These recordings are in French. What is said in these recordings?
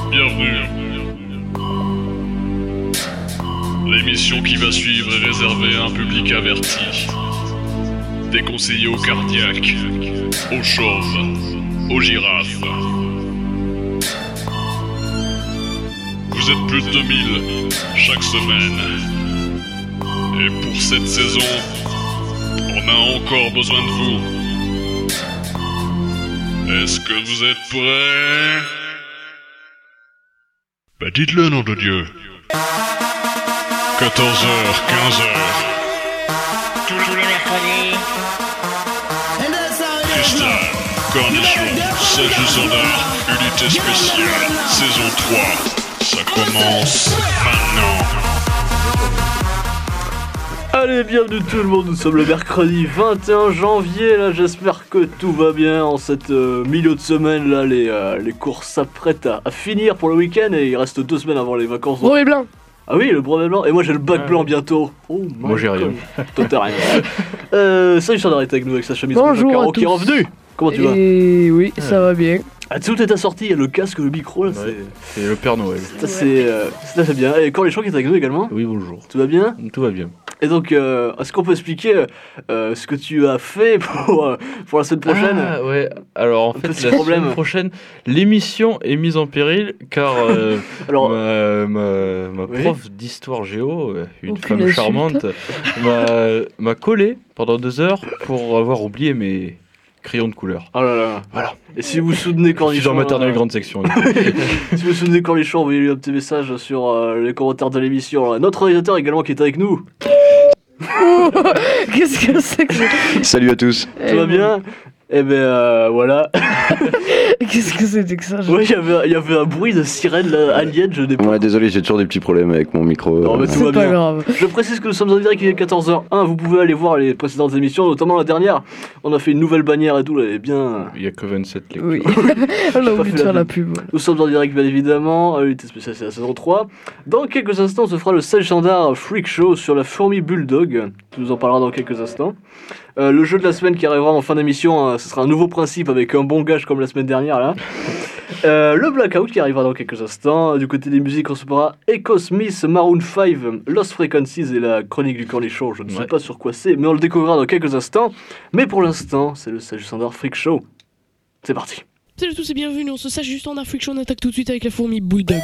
Bienvenue. L'émission qui va suivre est réservée à un public averti. Déconseillé aux cardiaques, aux chauves, aux girafes. Vous êtes plus de 2000 chaque semaine. Et pour cette saison, on a encore besoin de vous. Est-ce que vous êtes prêts? Bah dites-le, nom de Dieu. 14h, 15h. Tous les mercredis. Freestyle, Cornichon, Serge Standard, unité spéciale, saison 3. Ça commence maintenant. Allez, bienvenue tout le monde, nous sommes le mercredi 21 janvier, là j'espère que tout va bien en cette milieu de semaine, là les courses s'apprêtent à finir pour le week-end et il reste 2 semaines avant les vacances. Brevet blanc. Ah oui, le brevet blanc, et moi j'ai le bac blanc bientôt. Oh, moi j'ai rien. Toi t'as rien. Salut Chandar est avec nous avec sa chemise Bonjour Caro à qui est tous. revenu. Comment tu vas? Et oui, ça va bien. Ah, tout est assorti, il y a le casque, le micro là, Ouais. C'est le Père Noël. c'est assez bien. Et Cornichon qui est avec nous également. Oui, bonjour. Tout va bien? Tout va bien. Et donc, est-ce qu'on peut expliquer ce que tu as fait pour la semaine prochaine? Ah, ouais. Alors en fait, petit la problème. semaine prochaine, l'émission est mise en péril car Alors, ma oui. prof d'histoire géo, une Aucune femme insulte. charmante, m'a collé pendant 2 heures pour avoir oublié mes crayons de couleur. oh là là. Voilà. Et si vous soutenez Je suis Cornichon, dans maternelle grande section. si vous soutenez Cornichon, envoyez-lui un petit message sur les commentaires de l'émission. Notre réalisateur également qui est avec nous. Qu'est-ce que c'est que ça? Salut à tous. Tout va bien? Eh ben voilà. Qu'est-ce que c'était que ça? Oui, il y avait un bruit de sirène là, alien, je n'ai pas. Ouais, désolé, j'ai toujours des petits problèmes avec mon micro. Non, mais tout va C'est pas bien. grave. Je précise que nous sommes en direct, il est 14h01, vous pouvez aller voir les précédentes émissions, notamment la dernière. On a fait une nouvelle bannière et tout, là, elle est bien. Il n'y a que 27 lectures. Oui. On a pas oublié fait de faire la la pub. Nous sommes en direct, bien évidemment. L'unité spéciale, c'est la saison 3. Dans quelques instants, on se fera le Serge Standard Freak Show sur la fourmi Bulldog. Tu nous en parleras dans quelques instants. Le jeu de la semaine qui arrivera en fin d'émission, ce sera un nouveau principe avec un bon gage comme la semaine dernière, là. Le Blackout qui arrivera dans quelques instants. Du côté des musiques, on se fera Echo Smith, Maroon 5, Lost Frequencies et la chronique du Cornichon. Je ne sais Ouais. pas sur quoi c'est, mais on le découvrira dans quelques instants. Mais pour l'instant, c'est le Serge Standard Freak Show. C'est parti. Salut à tous et bienvenue, on se sache juste en Afrique, on attaque tout de suite avec la fourmi Bulldog.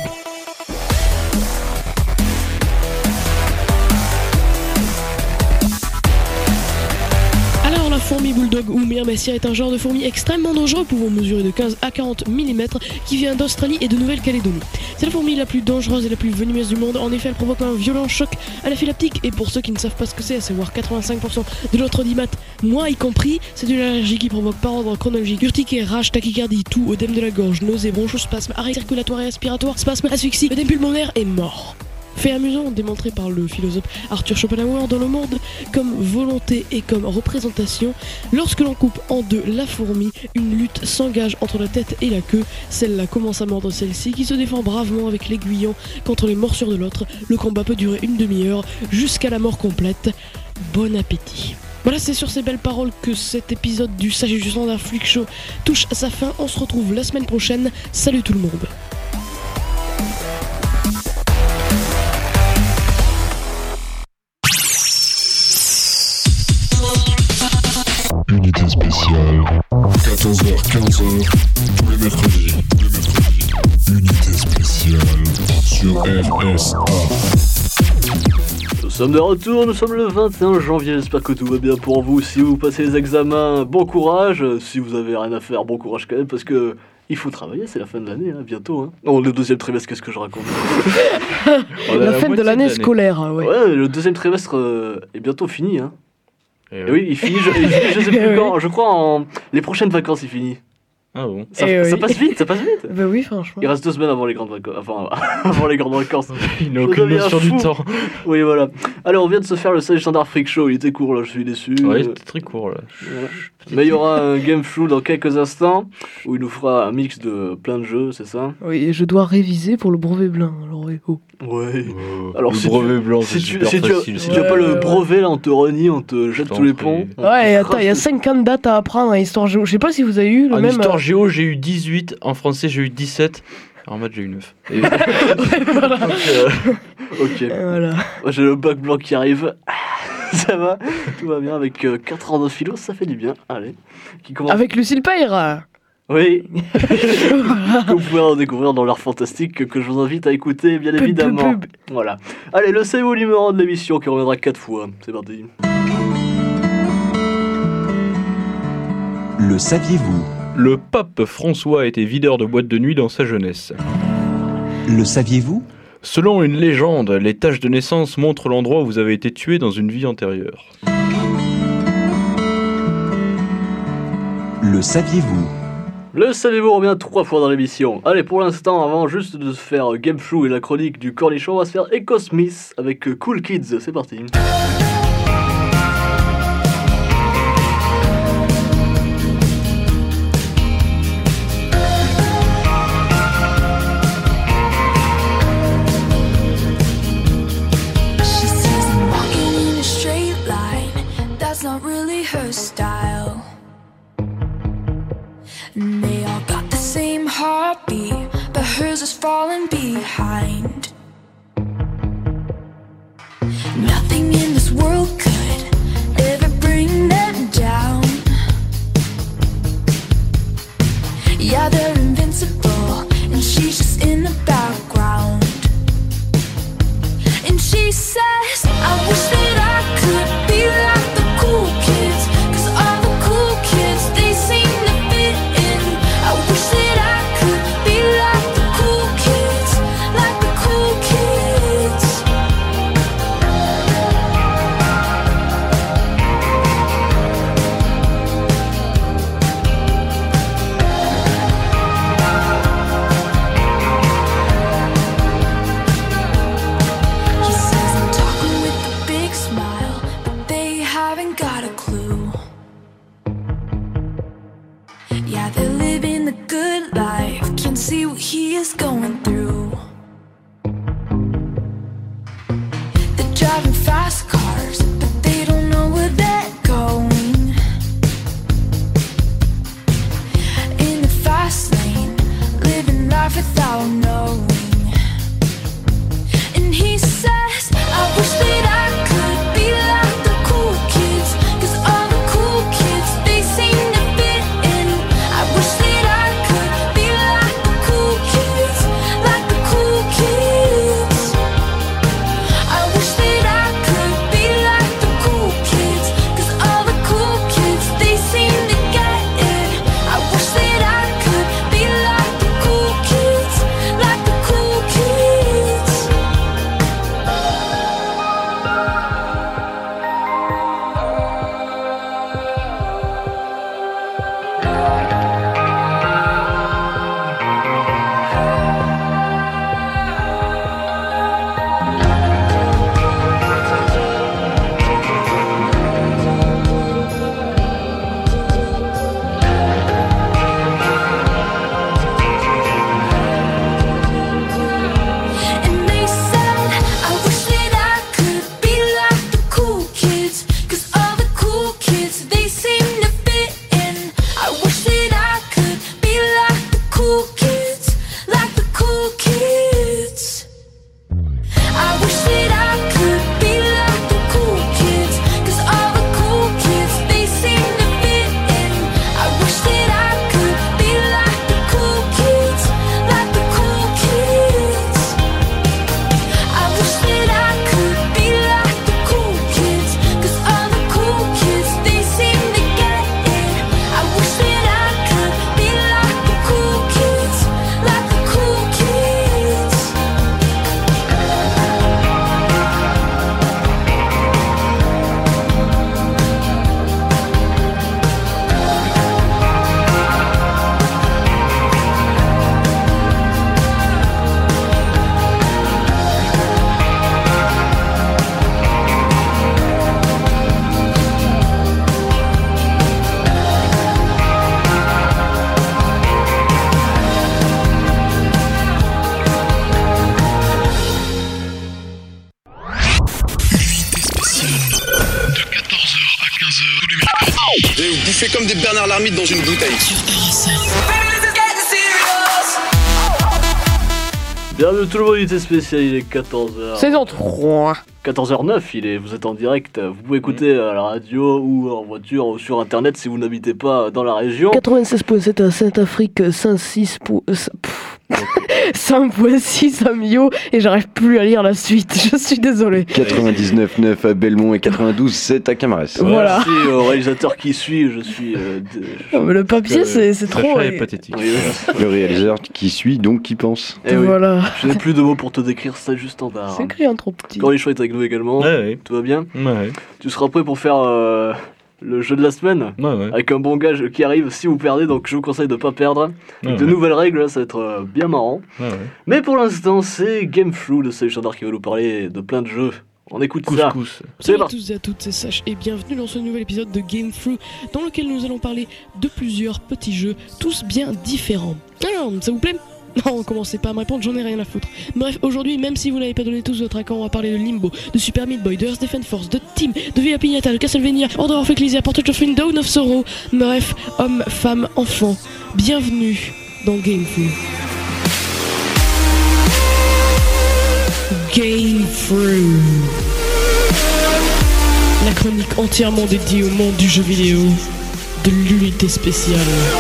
Alors la fourmi Bulldog ou Myrmessia est un genre de fourmi extrêmement dangereux pouvant mesurer de 15 à 40 mm qui vient d'Australie et de Nouvelle-Calédonie. C'est la fourmi la plus dangereuse et la plus venimeuse du monde, en effet elle provoque un violent choc anaphylactique et pour ceux qui ne savent pas ce que c'est, à savoir 85% de notre audimat, moi y compris, c'est une allergie qui provoque par ordre chronologique urticaire, rage, tachycardie, toux, œdème de la gorge, nausées, bronchospasme, arrêt circulatoire et respiratoire, spasme, asphyxie, œdème pulmonaire et mort. Fait amusant démontré par le philosophe Arthur Schopenhauer dans Le Monde comme volonté et comme représentation, lorsque l'on coupe en deux la fourmi, une lutte s'engage entre la tête et la queue. Celle-là commence à mordre celle-ci qui se défend bravement avec l'aiguillon contre les morsures de l'autre. Le combat peut durer une demi-heure jusqu'à la mort complète. Bon appétit. Voilà, c'est sur ces belles paroles que cet épisode du Sage du Standard Freak Show touche à sa fin. On se retrouve la semaine prochaine. Salut tout le monde. Unité spéciale, 14h-15h, tous les mercredis. Unité spéciale sur RSA. Nous sommes de retour, nous sommes le 21 janvier, j'espère que tout va bien pour vous. Si vous passez les examens, bon courage. Si vous avez rien à faire, bon courage quand même, parce que il faut travailler, c'est la fin de l'année, hein, bientôt. Hein. Non, le deuxième trimestre, qu'est-ce que je raconte? On a La fin de moitié l'année scolaire, ouais. Ouais, le deuxième trimestre est bientôt fini. Hein. Et Et oui, il finit, je sais plus Eh quand, oui. je crois en les prochaines vacances il finit. Ah bon. Ça, Eh ça oui. passe vite, ça passe vite. Bah oui, franchement. Il reste 2 semaines avant les grandes vacances. Enfin, avant les grandes vacances. Il n'a Je aucune deviens notion fou. du temps. Oui, voilà. Alors, on vient de se faire le Sage Standard Freak Show. Il était court, là, je suis déçu. Ouais, c'était très court là. Voilà. Mais il y aura un game show dans quelques instants où il nous fera un mix de plein de jeux, c'est ça? Oui, et je dois réviser pour le brevet blanc. Alors, oh. Ouais. Alors, Alors, le si brevet blanc, c'est Si tu super facile. si tu as pas le brevet, là, on te renie, on te jette t'en tous les prie. ponts. Ouais, et attends, il y a Crache- 50 dates à apprendre en histoire géo. Je sais pas si vous avez eu le En même. histoire géo, j'ai eu 18. En français, j'ai eu 17. En maths, j'ai eu 9. Et- Voilà. Ok. Voilà. Moi, j'ai le bac blanc qui arrive. Ça va, tout va bien avec 4 ans de philo, ça fait du bien. Allez. Qui commence. Avec Lucille Payre. Oui. Que vous pouvez en découvrir dans l'art fantastique que je vous invite à écouter, bien évidemment. Pub. Voilà. Allez, le savez-vous numéro 1 de l'émission qui reviendra 4 fois. C'est parti. Le saviez-vous? Le pape François était videur de boîte de nuit dans sa jeunesse. Le saviez-vous? Selon une légende, les taches de naissance montrent l'endroit où vous avez été tué dans une vie antérieure. Le saviez-vous? Le savez-vous revient 3 fois dans l'émission. Allez, pour l'instant, avant juste de se faire Game Show et la chronique du Cornichon, on va se faire Echo Smith avec Cool Kids. C'est parti. She sees him walking in a straight line. That's not really her style. And they all got the same heartbeat, but hers is falling behind. Nothing in this world could ever bring them down. Yeah, they're invincible, and she's just in the background. And she says, I wish that I could be like the cool kids, 'cause all the cool kids, they seem to fit in. I wish that I could be like the cool kids, like the cool kids. He says I'm talking with a big smile, but they haven't got a clue. Yeah, they're living the good life, can't see what he is going through. They're driving fast cars, but they don't know where they're going. In the fast lane, living life without knowing. And he says, I wish that I could be like the cool kids, 'cause all the cool kids, they seem to fit in. I wish that I could be like the cool kids, like the cool kids. I wish that I could be like the cool kids, 'cause all the cool kids, they seem to get it. I wish that I could be like the cool kids, like the bouffez comme des Bernard Lhermitte dans une bouteille. Bienvenue tout le monde, unité spéciale, il est 14h. Saison 3. 14h09, vous êtes en direct, vous pouvez écouter à la radio ou en voiture ou sur internet si vous n'habitez pas dans la région. 96.7 à Saint-Afrique, 5.6 à Millau, et j'arrive plus à lire la suite, je suis désolé. 99.9 à Belmont et 92.7 à Camarès. Voilà. Merci au réalisateur qui suit, je suis... Non, mais le papier, c'est trop... Sacha est pathétique. Oui, Le réalisateur qui suit, donc qui pense. Eh oui. Voilà. Je n'ai plus de mots pour te décrire, c'est juste standard. C'est écrit en trop petit. Quand les choix est avec nous également, Ouais. tout va bien. Ouais. Tu seras prêt pour faire le jeu de la semaine Ouais. avec un bon gage qui arrive si vous perdez, donc je vous conseille de ne pas perdre. Avec de nouvelles règles, là, ça va être bien marrant. Ouais. Mais pour l'instant, c'est Game Through de Sage Standard qui va nous parler de plein de jeux. On écoute ça. Couscous. C'est Salut à parti. tous et à toutes, c'est Sash et bienvenue dans ce nouvel épisode de Game Through dans lequel nous allons parler de plusieurs petits jeux, tous bien différents. Alors, ça vous plaît ? Non, commencez pas à me répondre, j'en ai rien à foutre. Bref, aujourd'hui, même si vous n'avez pas donné tous votre accord, on va parler de Limbo, de Super Meat Boy, de Earth Defense Force, de Team, de Villa Pignata, de Castlevania, Order of Ecclesia, Portrait of Wind, Dawn of Sorrow. Bref, hommes, femmes, enfants, bienvenue dans Game Through. Game Through. La chronique entièrement dédiée au monde du jeu vidéo, de l'unité spéciale.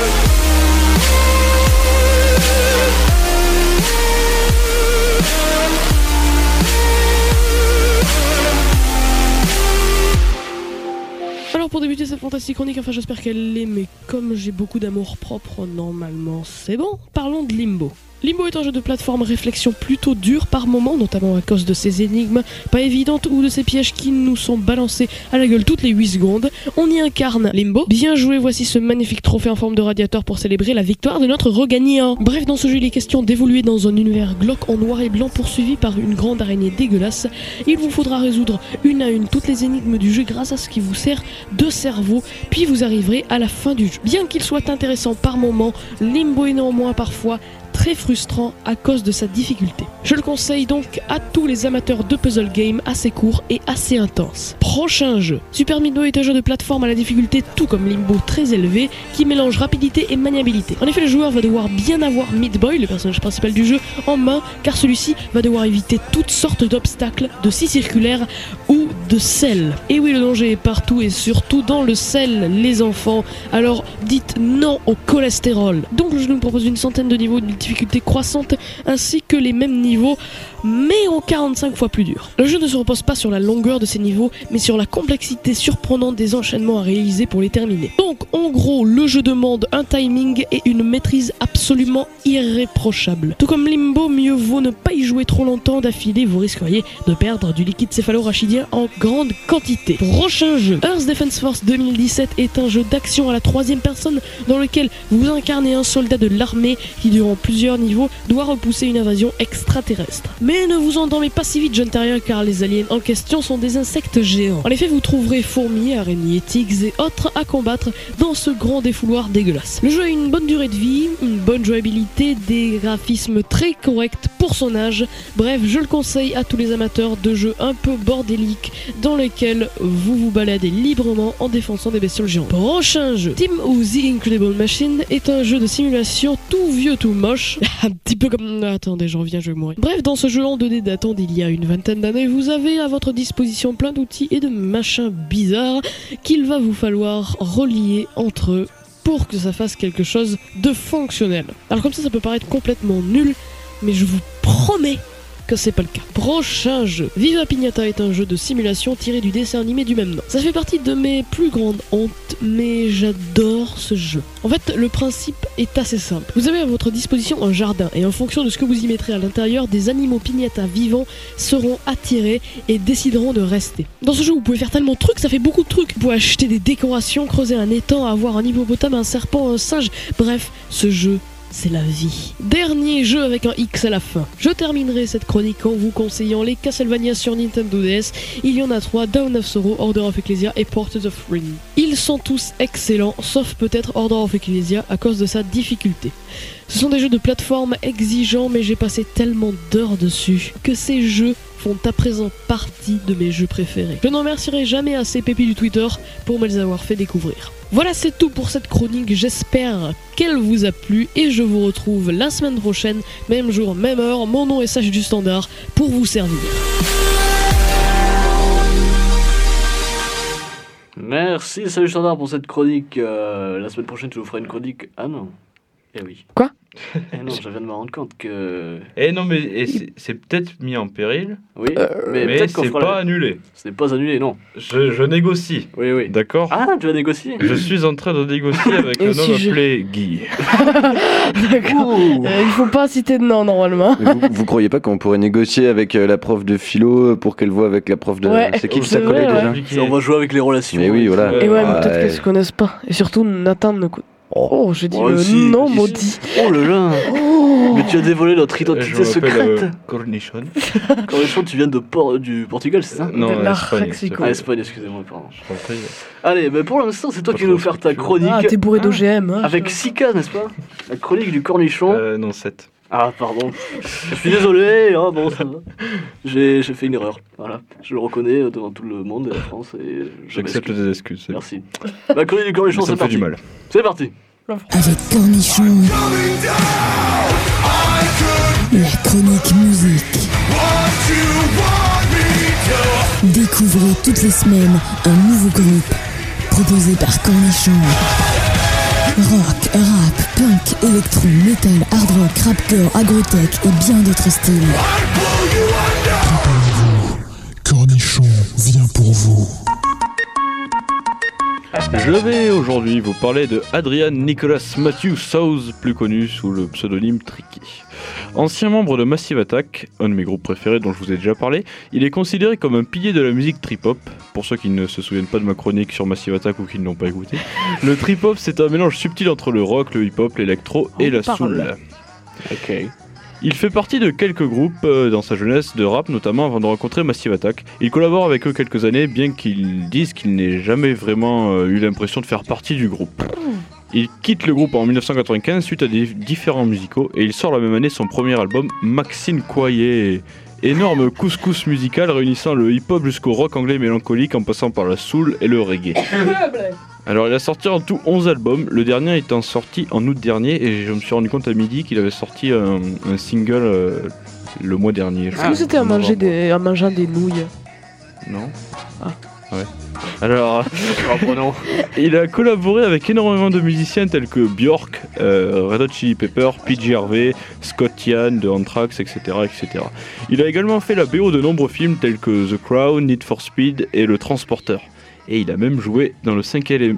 Alors pour débuter cette fantastique chronique, enfin j'espère qu'elle l'est, mais comme j'ai beaucoup d'amour propre, normalement c'est bon, parlons de Limbo. Limbo est un jeu de plateforme réflexion plutôt dur par moments, notamment à cause de ses énigmes pas évidentes ou de ses pièges qui nous sont balancés à la gueule toutes les 8 secondes. On y incarne Limbo. Bien joué, voici ce magnifique trophée en forme de radiateur pour célébrer la victoire de notre regagnant. Bref, dans ce jeu il est question d'évoluer dans un univers glauque en noir et blanc poursuivi par une grande araignée dégueulasse. Il vous faudra résoudre une à une toutes les énigmes du jeu grâce à ce qui vous sert de cerveau, puis vous arriverez à la fin du jeu. Bien qu'il soit intéressant par moments, Limbo est néanmoins parfois très frustrant à cause de sa difficulté. Je le conseille donc à tous les amateurs de puzzle game assez courts et assez intenses. Prochain jeu. Super Meat Boy est un jeu de plateforme à la difficulté tout comme Limbo très élevé qui mélange rapidité et maniabilité. En effet, le joueur va devoir bien avoir Meat Boy, le personnage principal du jeu, en main car celui-ci va devoir éviter toutes sortes d'obstacles, de scies circulaires ou de sel. Et oui, le danger est partout et surtout dans le sel, les enfants. Alors dites non au cholestérol. Donc le jeu nous propose une centaine de niveaux de difficulté croissante ainsi que les mêmes niveaux mais en 45 fois plus dur. Le jeu ne se repose pas sur la longueur de ces niveaux mais sur la complexité surprenante des enchaînements à réaliser pour les terminer. Donc en gros le jeu demande un timing et une maîtrise absolument irréprochable. Tout comme Limbo, mieux vaut ne pas y jouer trop longtemps d'affilée, vous risqueriez de perdre du liquide céphalo-rachidien en grande quantité. Prochain jeu. Earth Defense Force 2017 est un jeu d'action à la 3e personne dans lequel vous incarnez un soldat de l'armée qui durant plusieurs niveaux doit repousser une invasion extraterrestre. Mais ne vous endormez pas si vite, jeune terrien, car les aliens en question sont des insectes géants. En effet, vous trouverez fourmis, araignées, tigres et autres à combattre dans ce grand défouloir dégueulasse. Le jeu a une bonne durée de vie, une bonne jouabilité, des graphismes très corrects pour son âge. Bref, je le conseille à tous les amateurs de jeux un peu bordéliques dans lesquels vous vous baladez librement en défonçant des bestioles géantes. Prochain jeu. Team ou The Incredible Machine est un jeu de simulation tout vieux, tout moche. Un petit peu comme... Attendez, je reviens, je vais mourir. Bref, dans ce jeu en 2D datant d'il y a une vingtaine d'années, vous avez à votre disposition plein d'outils et de machins bizarres qu'il va vous falloir relier entre eux pour que ça fasse quelque chose de fonctionnel. Alors comme ça peut paraître complètement nul, mais je vous promets que c'est pas le cas. Prochain jeu. Viva Pignata est un jeu de simulation tiré du dessin animé du même nom. Ça fait partie de mes plus grandes hontes, mais j'adore ce jeu. En fait, le principe est assez simple. Vous avez à votre disposition un jardin, et en fonction de ce que vous y mettrez à l'intérieur, des animaux pignata vivants seront attirés et décideront de rester. Dans ce jeu, vous pouvez faire tellement de trucs, ça fait beaucoup de trucs. Vous pouvez acheter des décorations, creuser un étang, avoir un hippopotame, un serpent, un singe. Bref, ce jeu, c'est la vie. Dernier jeu avec un X à la fin. Je terminerai cette chronique en vous conseillant les Castlevania sur Nintendo DS. Il y en a 3, Dawn of Sorrow, Order of Ecclesia et Portrait of Wind. Ils sont tous excellents, sauf peut-être Order of Ecclesia à cause de sa difficulté. Ce sont des jeux de plateforme exigeants, mais j'ai passé tellement d'heures dessus que ces jeux font à présent partie de mes jeux préférés. Je ne remercierai jamais assez Pépi du Twitter pour me les avoir fait découvrir. Voilà, c'est tout pour cette chronique, j'espère qu'elle vous a plu et je vous retrouve la semaine prochaine, même jour, même heure, mon nom est Sage du Standard, pour vous servir. Merci, salut Standard pour cette chronique. La semaine prochaine, tu nous feras une chronique. Ah non. Eh oui. Quoi ? Eh non, je viens de me rendre compte que. Eh non, mais c'est peut-être mis en péril, Oui, mais peut-être qu'on c'est fera pas annulé. Ce n'est pas annulé, non. Je négocie, Oui, oui. d'accord? Ah, tu vas négocier. Je suis en train de négocier avec Et un homme si je- appelé Guy. D'accord. Ouh. Il faut pas citer de nom normalement. Mais vous croyez pas qu'on pourrait négocier avec la prof de philo pour qu'elle voit avec la prof de... Ouais, c'est qui c'est sa collègue vrai, déjà Ça, on va jouer avec les relations. Mais oui, voilà. Et ouais, mais Ouais. peut-être qu'elles se connaissent pas. Et surtout, Nathan ne connaît. Oh, j'ai dit Oh, le si, nom si, maudit. Oh là là. Oh. Mais tu as dévoilé notre Je identité m'appelle secrète. Cornichon. Cornichon, tu viens du Portugal, c'est ça? Non, De la Espagne. Mexico. Ah, Espagne, excusez-moi, pardon. Je t'en prie. Allez, ben pour l'instant, c'est toi Pas qui vas nous trop faire ta respectueux. chronique. Ah, t'es bourré d'OGM. Hein, Avec Sika, n'est-ce pas? La chronique du cornichon. Non, 7. Ah, pardon. Je suis désolé. Ah, bon, ça va. J'ai fait une erreur. Voilà. Je le reconnais devant tout le monde et la France. Et je J'accepte m'excuse. les excuses. c'est- Merci. La chronique du cornichon, Mais ça c'est me fait parti. du mal. C'est parti. Avec Cornichon. La chronique musique. Découvrez toutes les semaines un nouveau groupe proposé par Cornichon. Rock, rap, punk, électro, metal, hard rock, rapcore, agrotech et bien d'autres styles. Cornichon vient pour vous. Je vais aujourd'hui vous parler de Adrian Nicholas Matthew South, plus connu sous le pseudonyme Tricky. Ancien membre de Massive Attack, un de mes groupes préférés dont je vous ai déjà parlé, il est considéré comme un pilier de la musique trip-hop. Pour ceux qui ne se souviennent pas de ma chronique sur Massive Attack ou qui ne l'ont pas écouté, le trip-hop c'est un mélange subtil entre le rock, le hip-hop, l'électro et la soul. Ok. Il fait partie de quelques groupes dans sa jeunesse de rap, notamment avant de rencontrer Massive Attack. Il collabore avec eux quelques années, bien qu'il dise qu'il n'ait jamais vraiment eu l'impression de faire partie du groupe. Il quitte le groupe en 1995 suite à des différents musicaux et il sort la même année son premier album, Maxine Coyer. Énorme couscous musical réunissant le hip-hop jusqu'au rock anglais mélancolique en passant par la soul et le reggae. Alors il a sorti en tout 11 albums, le dernier étant sorti en août dernier et je me suis rendu compte à midi qu'il avait sorti un single le mois dernier. Est-ce que c'était à manger en mangeant des nouilles? Non. Ah. Ouais. Alors, Reprenons. il a collaboré avec énormément de musiciens tels que Björk, Red Hot Chili Peppers, PJ Harvey, Scott Ian de Anthrax, etc., etc. Il a également fait la BO de nombreux films tels que The Crown, Need for Speed et Le Transporteur. Et il a même joué dans le cinquième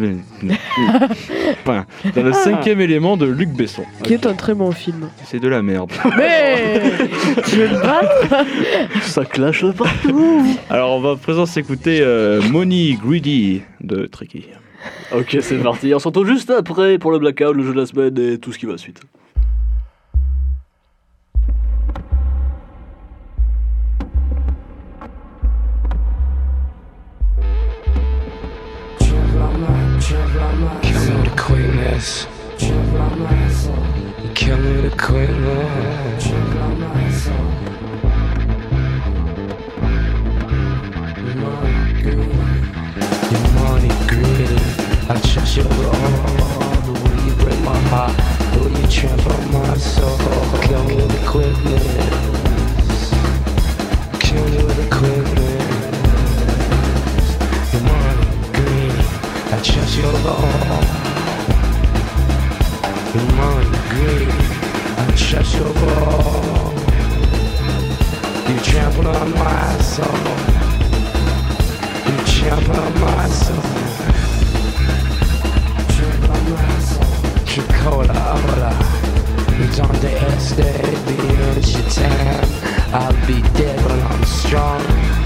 élément de Luc Besson. Qui est un très bon film. C'est de la merde. Mais tu veux te battre? Ça clash de partout. Alors on va à présent s'écouter Money Greedy de Tricky. Ok, c'est parti. On se retrouve juste après pour le Blackout, le jeu de la semaine et tout ce qui va suite. Kill me the quickness. Kill me the quickness. Your money greedy. I trust you all. The way you break my heart, the way you trample my soul. Kill me with the quickness. Kill me with the quickness. Your money greedy. I trust you all. Your money greedy. I trust you all. You trample on my soul. You trample on my soul. Tricola, hola. You don't dance, baby, it's your time. I'll be dead when I'm strong.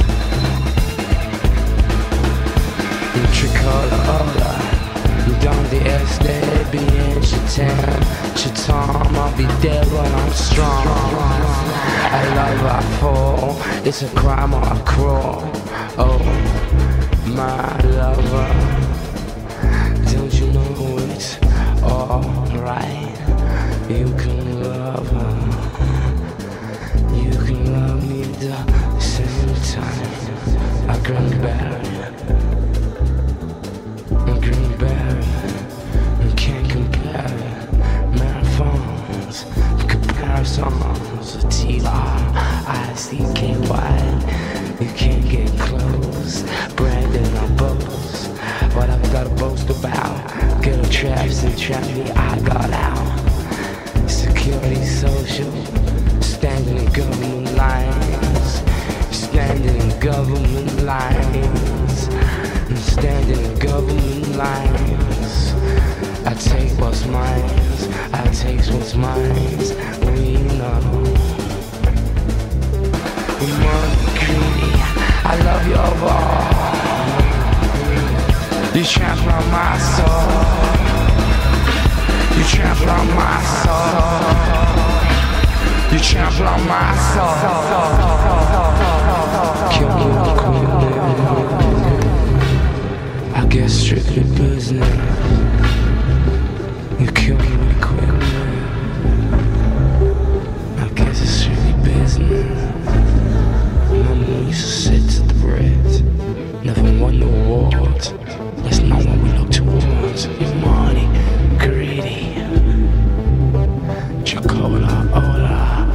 You tricola, hola. You don't dance, baby, it's your time. Time, I'll be dead when I'm strong. I love, I fall. It's a crime or a crawl. Oh, my lover, don't you know it's alright? You can love her. You can love me at the same time. A greenberry. A greenberry. You can't compare it. Marathons. Comparisons. T-R-I-C-K-Y. You can't get close. Brandon or boast. What I've got to boast about. Ghetto traps and trap me, I got out. Security social. Standing in government lines. Standing in government lines. Standing in government lines. I take what's mine. I take what's mine. We know. Money greedy. I love you all. You trample on my soul. You trample on my soul. You trample on my soul. Kill me quickly. I guess strictly business. You kill me quickly. I guess it's strictly business. Mama used to sit to the bread. Never won the awards. That's not what we look towards. Your money, greedy. Chocola, hola.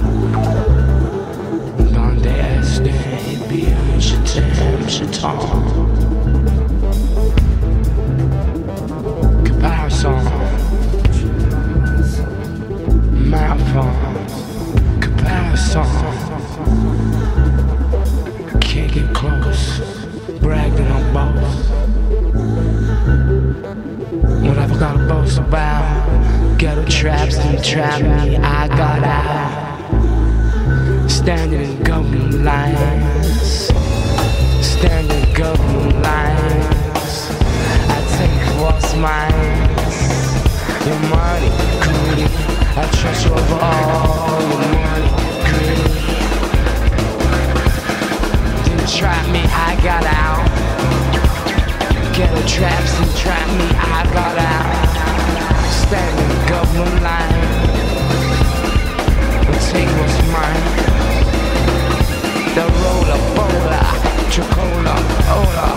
Donde este, bien, chetem, chetom. Comparison. Marathon. Comparison. Can't get close. Bragging on both. Whatever got to boast about. Ghetto traps didn't trap me, I got out. Standing in government lines. Standing in government lines. I take what's mine. Your money, greedy. I trust you over all. Your money, greedy. Didn't trap me, I got out. Ghetto traps and trap me, I got out. Standing in government line. We'll take what's mine. The roller, bowler, chocola, ola.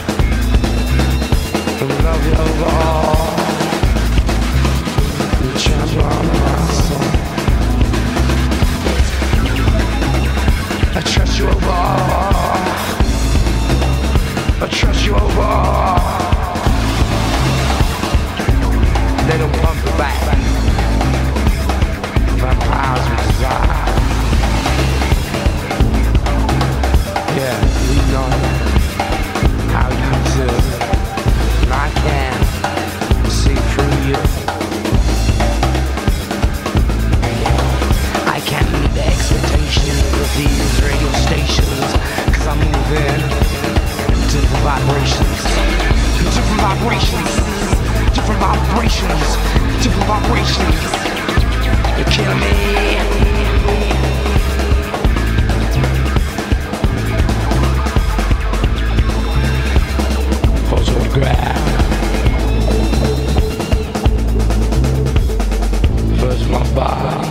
I love you overall. You trample on my soul. I trust you overall. I trust you overall. They don't pump it back. Vampires with desire. Yeah, we know how you do. And I can see through you. I can't meet the expectations of these radio stations. Cause I'm moving different vibrations. Different vibrations. Different vibrations. Different vibrations. You're killing me. Photograph. First my body.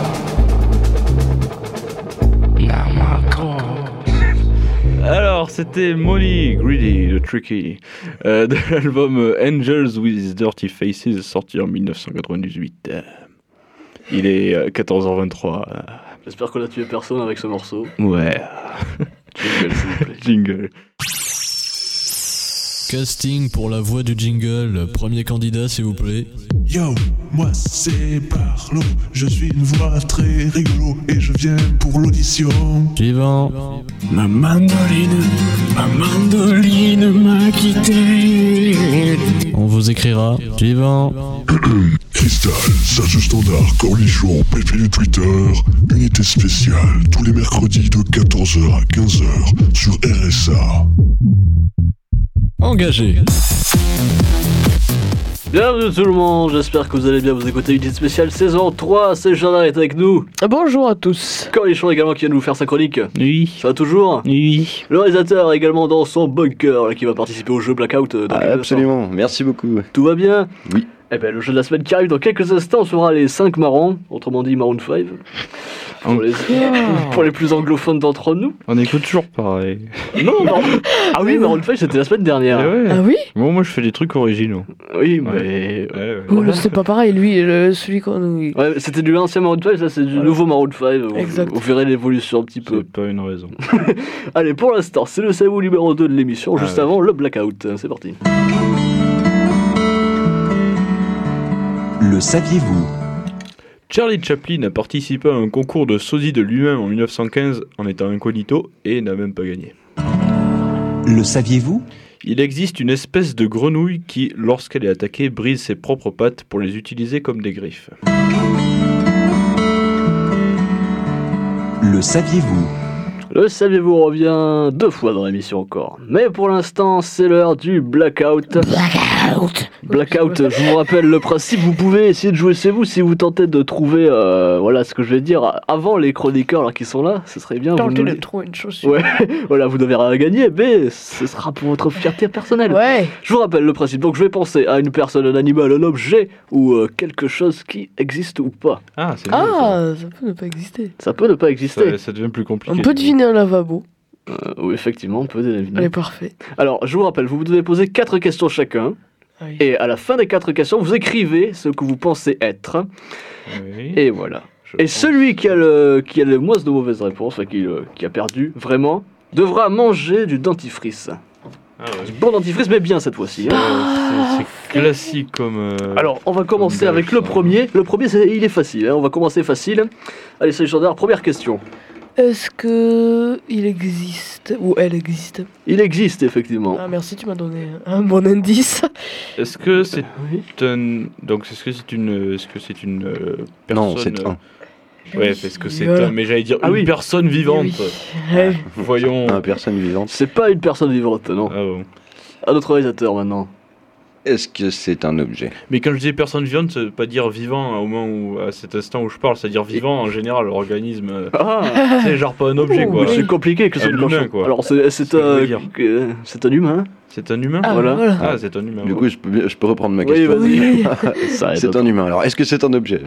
Now my core. Alors, c'était Money Greedy de Tricky, de l'album Angels with Dirty Faces, sorti en 1998. Il est 14h23. J'espère qu'on a tué personne avec ce morceau. Ouais. Jingle, s'il vous plaît. Jingle. Casting pour la voix du jingle. Premier candidat, s'il vous plaît. Yo, moi c'est Barlow, je suis une voix très rigolo et je viens pour l'audition. Suivant. Ma mandoline m'a quitté. On vous écrira. Suivant. Cristal, Sage Standard, Cornichon, PV du Twitter, unité spéciale, tous les mercredis de 14h à 15h sur RSA. Engagé. Bienvenue tout le monde, j'espère que vous allez bien, vous écoutez Unité Spéciale saison 3, c'est Jardin est avec nous. Bonjour à tous. Cornichon également qui vient de nous faire sa chronique. Oui. Ça va toujours? Oui. Le réalisateur également dans son bunker là, qui va participer au jeu Blackout. Absolument, merci beaucoup. Tout va bien? Oui. Eh ben, le jeu de la semaine qui arrive dans quelques instants sera les 5 marrons, autrement dit Maroon 5. Pour les plus anglophones d'entre nous. On écoute toujours pareil. Non, Maroon... Ah oui, Maroon 5 c'était la semaine dernière. Ouais. Ah oui? Bon, moi je fais des trucs originaux. Oui, mais... Oh, là, c'est pas pareil, lui, celui qu'on... Ouais, c'était du ancien Maroon 5, là c'est du nouveau Maroon 5. Vous verrez l'évolution un petit peu. C'est pas une raison. Allez, pour l'instant, c'est le savez-vous numéro 2 de l'émission, juste avant le Blackout. C'est parti. Le saviez-vous? Charlie Chaplin a participé à un concours de sosie de lui-même en 1915 en étant incognito et n'a même pas gagné. Le saviez-vous? Il existe une espèce de grenouille qui, lorsqu'elle est attaquée, brise ses propres pattes pour les utiliser comme des griffes. Le saviez-vous? Le saviez-vous revient 2 fois dans l'émission encore. Mais pour l'instant, c'est l'heure du Blackout. Blackout, je vous rappelle le principe, vous pouvez essayer de jouer chez vous si vous tentez de trouver, voilà ce que je vais dire, avant les chroniqueurs là, qui sont là, ce serait bien. Tentez de trouver une chaussure. Ouais, voilà, vous n'avez rien à gagner, mais ce sera pour votre fierté personnelle. Ouais. Je vous rappelle le principe, donc je vais penser à une personne, un animal, un objet ou quelque chose qui existe ou pas. Ah, c'est Ah, ça peut ne pas exister. Ça peut ne pas exister. Ça devient plus compliqué. On peut deviner un lavabo. Oui, effectivement, on peut deviner. Elle est parfait. Alors, je vous rappelle, vous devez poser 4 questions chacun. Oui. Et à la fin des 4 questions, vous écrivez ce que vous pensez être. Oui. Et voilà. Et celui qui a le moins de mauvaises réponses, enfin qui a perdu, vraiment, devra manger du dentifrice. Ah ouais. Du bon dentifrice, mais bien cette fois-ci. Hein. C'est classique comme... Alors, on va commencer avec le premier. Le premier, il est facile. Hein. On va commencer facile. Allez, c'est le gendarme. Première question. Est-ce que il existe ou elle existe? Il existe, effectivement. Ah merci, tu m'as donné un bon indice. Est-ce que c'est un... Donc, est-ce que c'est une personne... Non, c'est un. Ouais, parce que c'est Voilà. un... Mais j'allais dire Ah une oui. personne vivante. Oui. Voyons... Une personne vivante. C'est pas une personne vivante, non. Ah bon. À notre réalisateur, maintenant. Est-ce que c'est un objet? Mais quand je dis personne vivante, ça veut pas dire vivant au moment où, à cet instant où je parle, c'est-à-dire vivant en général, l'organisme. Ah. C'est genre pas un objet quoi. C'est compliqué que ce Un humain, quoi. Alors, c'est un humain. C'est un humain. Ah, Voilà. Ah, c'est un humain. Du ouais. coup, je peux reprendre ma Oui, question. vas-y. Oui. C'est un humain. Alors, est-ce que c'est un objet?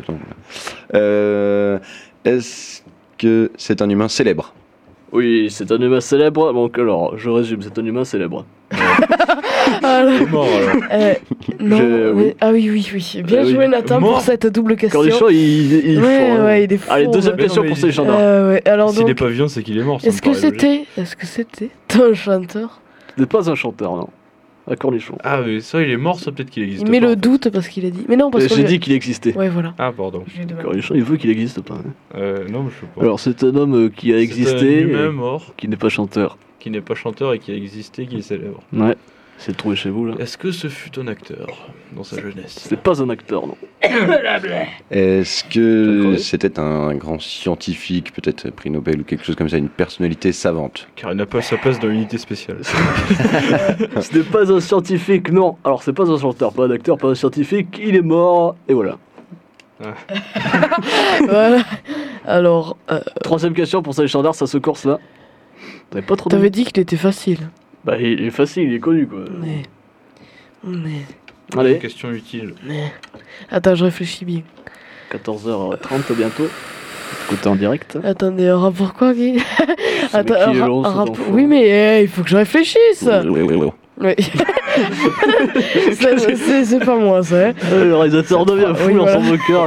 Est-ce que c'est un humain célèbre? Oui, c'est un humain célèbre. Donc, alors, je résume, c'est un humain célèbre. Alors, Il est mort alors. non, oui. Ah oui, oui, oui. Bien Ah oui. joué Nathan Mort. pour cette double question. Cornichon, il est Ouais, fort. hein. ouais, il est fort. Allez, deuxième Mais question non, pour mais ces il- gendarmes. Ouais, alors S'il est donc, pas vivant, c'est qu'il est mort. ça me est-ce que paraît logique. c'était un chanteur? Ce n'est pas un chanteur, non. Un cornichon. Ah, mais ça, il est mort, ça peut-être qu'il existe. Il met pas, le en fait. doute parce qu'il a dit. Mais non, parce que J'ai dit qu'il existait. Ouais, voilà. Ah, pardon. J'ai demandé. Cornichon, il veut qu'il n'existe pas. hein. Non, mais je sais pas. Alors, c'est un homme qui a C'est existé, un humain mort, qui n'est pas chanteur. qui n'est pas chanteur et qui a existé, qui est célèbre. Ouais, c'est de trouver chez vous, là. Est-ce que ce fut un acteur dans sa jeunesse? C'est pas un acteur, non. Est-ce que c'était un grand scientifique, peut-être prix Nobel ou quelque chose comme ça, une personnalité savante? Car il n'a pas sa place dans l'unité spéciale. Ce n'est pas un scientifique, non. Alors, c'est pas un chanteur, pas un acteur, pas un scientifique. Il est mort, et voilà. Voilà. Alors, Troisième question pour ces gendarmes, ça se corse là. Vous n'avez pas trop t'avais dit qu'il était facile. Bah, il est facile, il est connu, quoi. Mais... Allez, Question utile. Attends, je réfléchis bien. 14h30 bientôt. Écoutez en direct. Attendez, un rapport quoi, Guy? Attends, un rapport... Oui, mais il faut que je réfléchisse. Oui. c'est pas moi, ça. Hein. Le réalisateur devient fou Oui, dans voilà. son moqueur.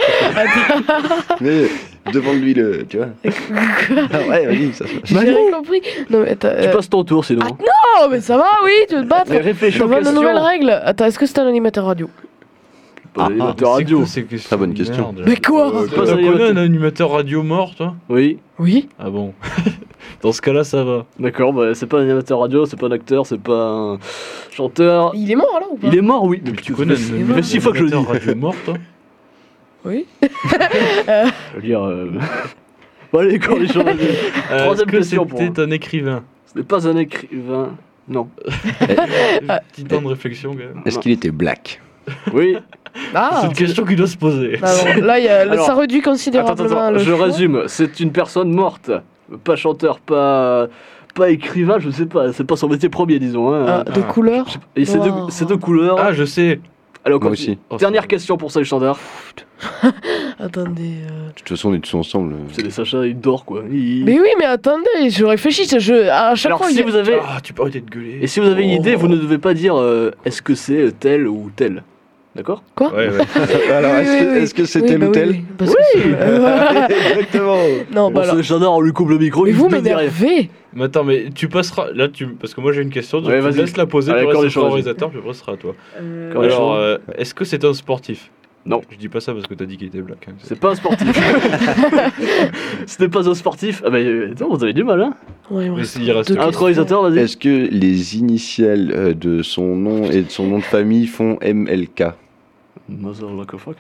Mais devant lui, tu vois. Ah ouais, vas-y, ça. J'ai rien compris. Non, mais attends, Tu passes ton tour sinon. non, mais ça va, oui, tu veux te battre. Mais réfléchis aux Demande de questions. nouvelles règles. Attends, est-ce que c'est un animateur radio? Pas d'animateur radio. Très bonne question. Merde. Mais quoi? Pas Tu un connais un animateur. animateur radio mort, toi? Oui, Oui. Ah bon. Dans ce cas-là, ça va. d'accord, bah, c'est pas un animateur radio, c'est pas un acteur, c'est pas un chanteur. Il est mort alors ou pas? Il est mort, oui. Mais putain, tu connais ça fait un 6 fois que je le dis. animateur radio mort, toi? Oui. Je veux dire. Bon, allez, cornichon, vas-y. Troisième Est-ce que question pour c'était un écrivain? Ce n'est pas un écrivain. Non. Petit temps de réflexion, quand même. Est-ce qu'il était black? Oui. Ah. C'est une question qui doit se poser. Alors, là, Alors, ça réduit considérablement Attends, le je choix. résume. C'est une personne morte. Pas chanteur, pas écrivain, je sais pas. C'est pas son métier premier, disons. Hein. Ah, de couleur. Et c'est Noir. de couleur. Ah, je sais. Allez, on Moi continue. aussi. Dernière question pour Sage Standard. Attendez. De toute façon, on est tous ensemble. C'est des Sacha, il dort quoi. Mais oui, mais attendez, je réfléchis. À chaque Alors fois, si il y a- vous avez... Ah, tu peux arrêter de gueuler. Et si vous avez une idée, vous ne devez pas dire est-ce que c'est tel ou tel. D'accord? Quoi? Ouais, ouais. Alors, est-ce que c'est Oui, tel bah ou oui, tel? oui, parce que c'est- Exactement. Non, bah Bon, alors. Sage Standard, on lui coupe le micro, Mais il vous ne dit rien. m'énervez. Mais attends, mais tu passeras. Là, parce que moi j'ai une question, donc Ouais, tu vas-y. laisses la poser, Allez, puis encore reste les au choses. réalisateur, puis après ce sera à toi. Encore les Alors, choses. est-ce que c'est un sportif? Non. Je dis pas ça parce que t'as dit qu'il était black. Hein. C'est pas un sportif. Ce n'est pas un sportif. Ah bah attends, vous avez du mal, hein? Ouais, Mais il reste. Un autre réalisateur, vas-y. Est-ce que les initiales de son nom et de son nom de famille font MLK? Mother like a fuck.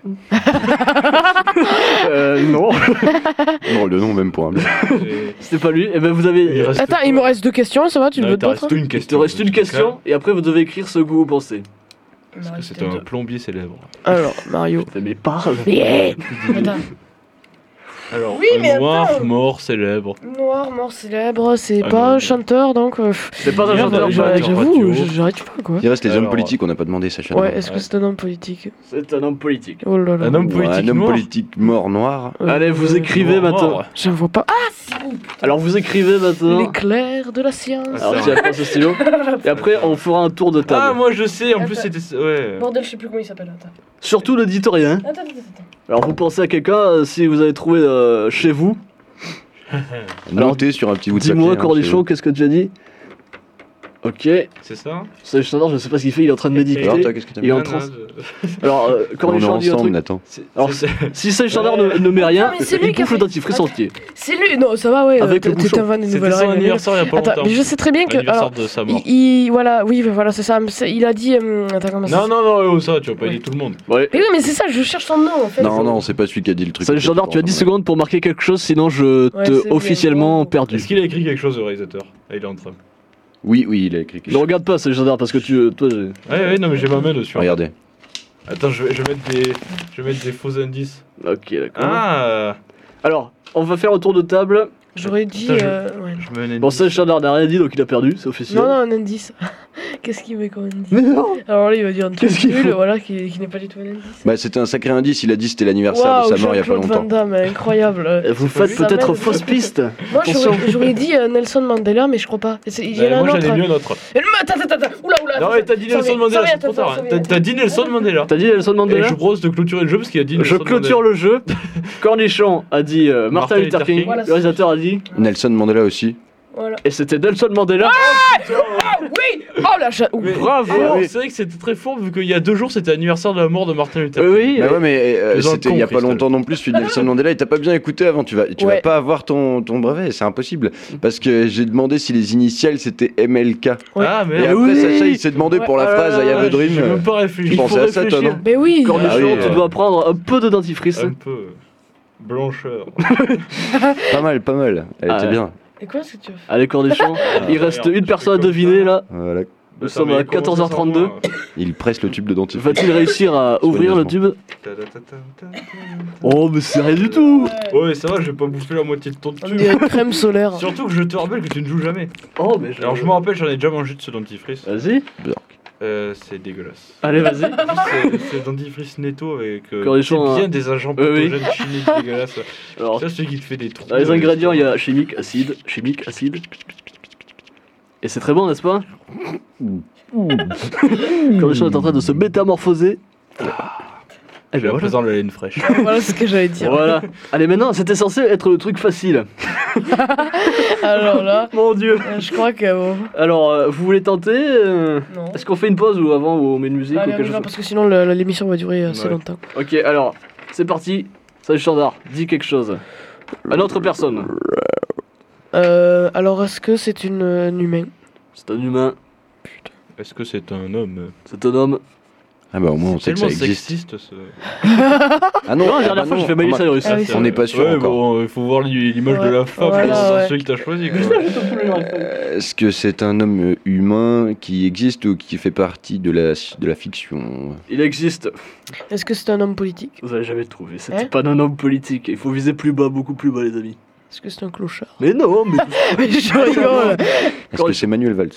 Non. Non, le nom même pour un mec. C'était pas lui. Et ben vous avez. Attends, il me reste 2 questions, ça va? Tu Non, veux t'as d'autres? resté une Il te question. reste une question et après vous devez écrire ce que vous pensez. Est-ce que c'est un plombier célèbre? Alors, Mario. Mais parle. Mais attends. Alors, Oui, mais un noir attends. mort célèbre. Noir, mort célèbre, c'est Ah, pas non. un chanteur donc. C'est pas un Merde, chanteur. J'avoue, j'arrête pas quoi. Il reste les hommes Alors, politiques, on n'a pas demandé Sacha. Ouais, est-ce que c'est un homme politique? C'est un homme politique. Oh là là. Un homme Ouais, politique un homme noir. politique mort noir. Allez, vous écrivez Noir, maintenant. mort. J'en vois pas. Ah, Alors vous écrivez maintenant. l'éclair de la science. Alors tu vas prendre ce stylo. Et après on fera un tour de table. Ah, moi je sais, en plus Attends. c'était. Ouais. Bordel, je sais plus comment il s'appelle. Attends. Surtout l'éditorien. Attends. Alors vous pensez à quelqu'un si vous avez trouvé chez vous. Alors, Noté sur un petit bout de papier. Dis-moi hein, Cornichon, qu'est-ce que tu as dit? Ok. C'est ça? Sage Standard, je sais pas ce qu'il fait, il est en train de méditer. Alors, toi, qu'est-ce que t'as Il est en mis transe. Non, Alors, On est Cornichon dit un ensemble, truc. Nathan. Alors, si Sage Standard ne met rien, mais c'est lui il qui a bouffe le fait- dentifrice entier. C'est lui. Non, ça va, ouais. Avec le tu bouchon. t'inventes des C'était nouvelles son règles. anniversaire il y a pas Attends, longtemps. mais je sais très bien que. L'anniversaire Alors, de sa mort. voilà, oui, voilà, c'est ça. Il a dit. Attends, comment ça Non, ça, tu vas pas aider tout le monde. Ouais. Mais oui, mais c'est ça, je cherche son nom en fait. Non, c'est pas celui qui a dit le truc. Sage Standard, tu as 10 secondes pour marquer quelque chose, sinon je Ouais, te c'est bien. officiellement perdu. Est-ce qu'il a écrit quelque chose, le réalisateur? Ah, il est en train. Oui, il a écrit quelque Ne chose. regarde pas Sage Standard parce que toi, Ouais, non, mais j'ai ma main dessus. Regardez. Attends, je vais mettre des faux indices. Ok, d'accord. Ah! Alors, on va faire un tour de table. J'aurais dit. Putain, Ouais. Je mets un Bon, indice. Sage Standard n'a rien dit donc il a perdu, c'est officiel. Non, un indice. Qu'est-ce qu'il met comme indice? Mais non. Alors là, il va dire un truc Qu'est-ce qu'il nul, faut voilà, qui n'est pas du tout un indice. Bah, c'était un sacré indice, il a dit c'était l'anniversaire de sa mort il y a pas Jean-Claude Van longtemps. Damme, incroyable. Vous faites Ça peut-être m'aide. fausse piste. Moi, Attention. j'aurais dit Nelson Mandela, mais je crois pas. Il y en a un Moi, autre. j'en ai mis un autre. Attends. Oula. Non, mais t'as dit Nelson Mandela, c'est trop tard. T'as dit Nelson Mandela. T'as dit Nelson Et Mandela? je propose de clôturer le jeu parce qu'il a dit Je Nelson clôture Mandela. le jeu. Cornichon a dit Martin Luther King. Voilà, Le réalisateur a dit. Nelson Mandela aussi. Voilà. Et c'était Nelson Mandela. Ah oui. Oh la Mais- Bravo. Alors, c'est vrai que c'était très fort vu qu'il y a 2 jours c'était l'anniversaire de la mort de Martin Luther King. Oui. Bah ouais, mais Faisons c'était le il y a con, pas Christelle. longtemps non plus, celui de Nelson Mandela, et t'as pas bien écouté avant, tu vas Ouais. pas avoir ton brevet, c'est impossible. Parce que j'ai demandé si les initiales c'était MLK. Ah, Et mais après, Sacha il s'est demandé pour la Ouais, phrase I have a dream. J'ai même pas réfléchi. Tu pensais à ça, toi, réfléchir. non? Mais oui. Cornichon, Ah oui, tu dois prendre un peu de dentifrice. Un peu. Blancheur. Pas mal, elle Ah était ouais. bien. Et quoi, ce que tu veux faire? Allez, Cornichon. Il reste regarde, une je personne à fais comme deviner ça. là. Voilà. Nous sommes à 14h32. Il presse le tube de dentifrice. Va-t-il réussir à ouvrir le tube? Oh, mais c'est rien du tout. Ouais, ça va, je vais pas bouffer la moitié de ton On tube. dirait crème solaire. Surtout que je te rappelle que tu ne joues jamais. Oh, mais Alors je me rappelle, j'en ai déjà mangé de ce dentifrice. Vas-y. C'est dégueulasse. Allez, vas-y. C'est dentifrice netto avec Cornichon, c'est bien hein. des agents Oui. pathogènes chimiques dégueulasses. Alors, Ça, celui qui te fait des trous. dans les ingrédients, il y a chimique, acide. Et c'est très bon, n'est-ce pas? Cornichon est en train de se métamorphoser. Eh J'ai ben à voilà. présent la laine fraîche. Voilà ce que j'allais dire. Voilà. Allez, maintenant, c'était censé être le truc facile. Alors là, Mon dieu. je crois que. Alors, vous voulez tenter Non. Est-ce qu'on fait une pause ou avant ou on met une musique Allez, ou quelque on y va, chose? parce que sinon l'émission va durer assez Ouais. longtemps. Ok, alors, c'est parti. Sage Standard, dis quelque chose. À notre personne. Alors, est-ce que c'est un humain? C'est un humain, Est-ce que c'est un homme? c'est un homme. Ah bah au moins on sait que ça Tellement existe. sexiste ce. Ah Non, la ah dernière bah fois, non, j'ai fait Miley remarque, Cyrus. Ah oui, on n'est pas sûr Ouais, encore. bon, il faut voir l'image Ouais, de la femme voilà, dans ouais. celui que t'as choisi. Quoi. Est-ce que c'est un homme humain qui existe ou qui fait partie de la fiction? Il existe. Est-ce que c'est un homme politique? Vous allez jamais trouver. C'était Hein pas un homme politique. Il faut viser plus bas, beaucoup plus bas, les amis. Est-ce que c'est un clochard? Mais non, mais. Mais je rigole. Est-ce que c'est Manuel Valls?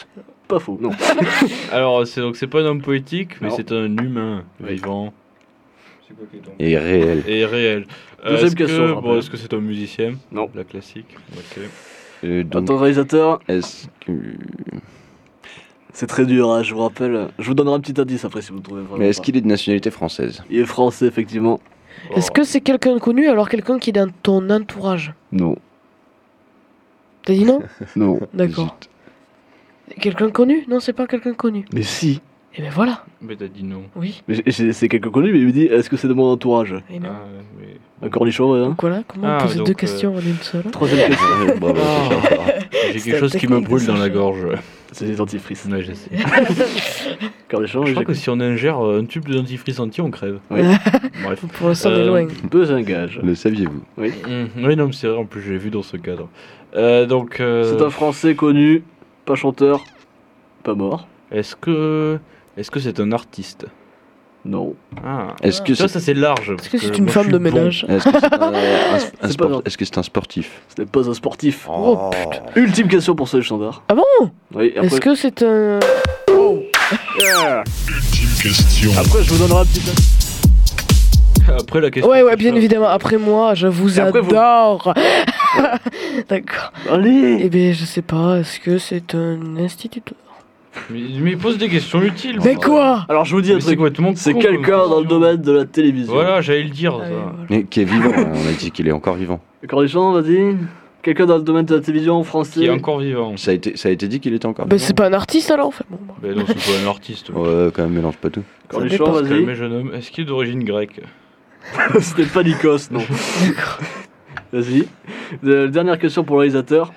Pas faux, non. Alors, c'est pas un homme poétique, mais Non. c'est un humain vivant. Et réel. Et réel. Deuxième question, je rappelle. Est-ce que c'est un musicien? Non. La classique. Ok. Donc, Attends, réalisateur, est-ce que... c'est très dur, hein, je vous rappelle. Je vous donnerai un petit indice après si vous le trouvez vraiment. Mais est-ce pas. qu'il est de nationalité française? Il est français, effectivement. Est-ce que c'est quelqu'un de connu, alors quelqu'un qui est dans ton entourage? Non. T'as dit non? Non. D'accord. Quelqu'un de connu? Non, c'est pas quelqu'un de connu. Mais si. Et ben voilà. Mais t'as dit non. Oui. Mais c'est quelqu'un connu, mais il me dit est-ce que c'est de mon entourage? Et non. Un cornichon, ouais, hein. Donc voilà, comment Ah, poser donc, deux questions en une seule? Troisième question. Bravo. J'ai quelque chose qui me brûle dans la gorge. C'est des dentifrices. Ouais, je sais. Cornichon, Je crois que si on ingère un tube de dentifrice entier, on crève. Oui. Bref. Pour l'instant, on est loin. Deux engages. Le saviez-vous? Oui. Oui, non, mais c'est vrai, en plus, j'ai vu dans ce cadre. Donc. C'est un français connu, pas chanteur, pas mort. Est-ce que c'est un artiste? Non. Ah. Est-ce que ça c'est large. Est-ce que c'est une femme de ménage? Est-ce que c'est un C'est pas est-ce que c'est un sportif? Ce n'est pas un sportif. Oh, putain. Ultime question pour ce standard. Ah bon? Oui, après... Est-ce que c'est un... Yeah. Ultime question. Après, je vous donnerai un petit... Après la question. Ouais, bien évidemment. Après moi, je vous après, vous- adore. D'accord. Allez. Eh bien, je sais pas. Est-ce que c'est un instituteur? Mais pose des questions utiles. Mais quoi? Alors, je vous dis un Mais c'est truc. complètement C'est con, quelqu'un comme dans le domaine de la télévision. Voilà, j'allais le dire. Ah, ça. oui, voilà. Mais qui est vivant, hein, on a dit qu'il est encore vivant. Cornichon, vas-y. Quelqu'un dans le domaine de la télévision français. Qui est encore vivant. Ça a été dit qu'il était encore Bah, vivant. c'est pas un artiste alors, en fait. Bon, bah. Mais non, c'est pas un artiste. Ouais, quand même, mélange pas tout. Cornichon, dépend. vas-y. Calmez, jeune homme. Est-ce qu'il est d'origine grecque? C'était pas Nikos, non. D'accord. Vas-y. Dernière question pour le réalisateur.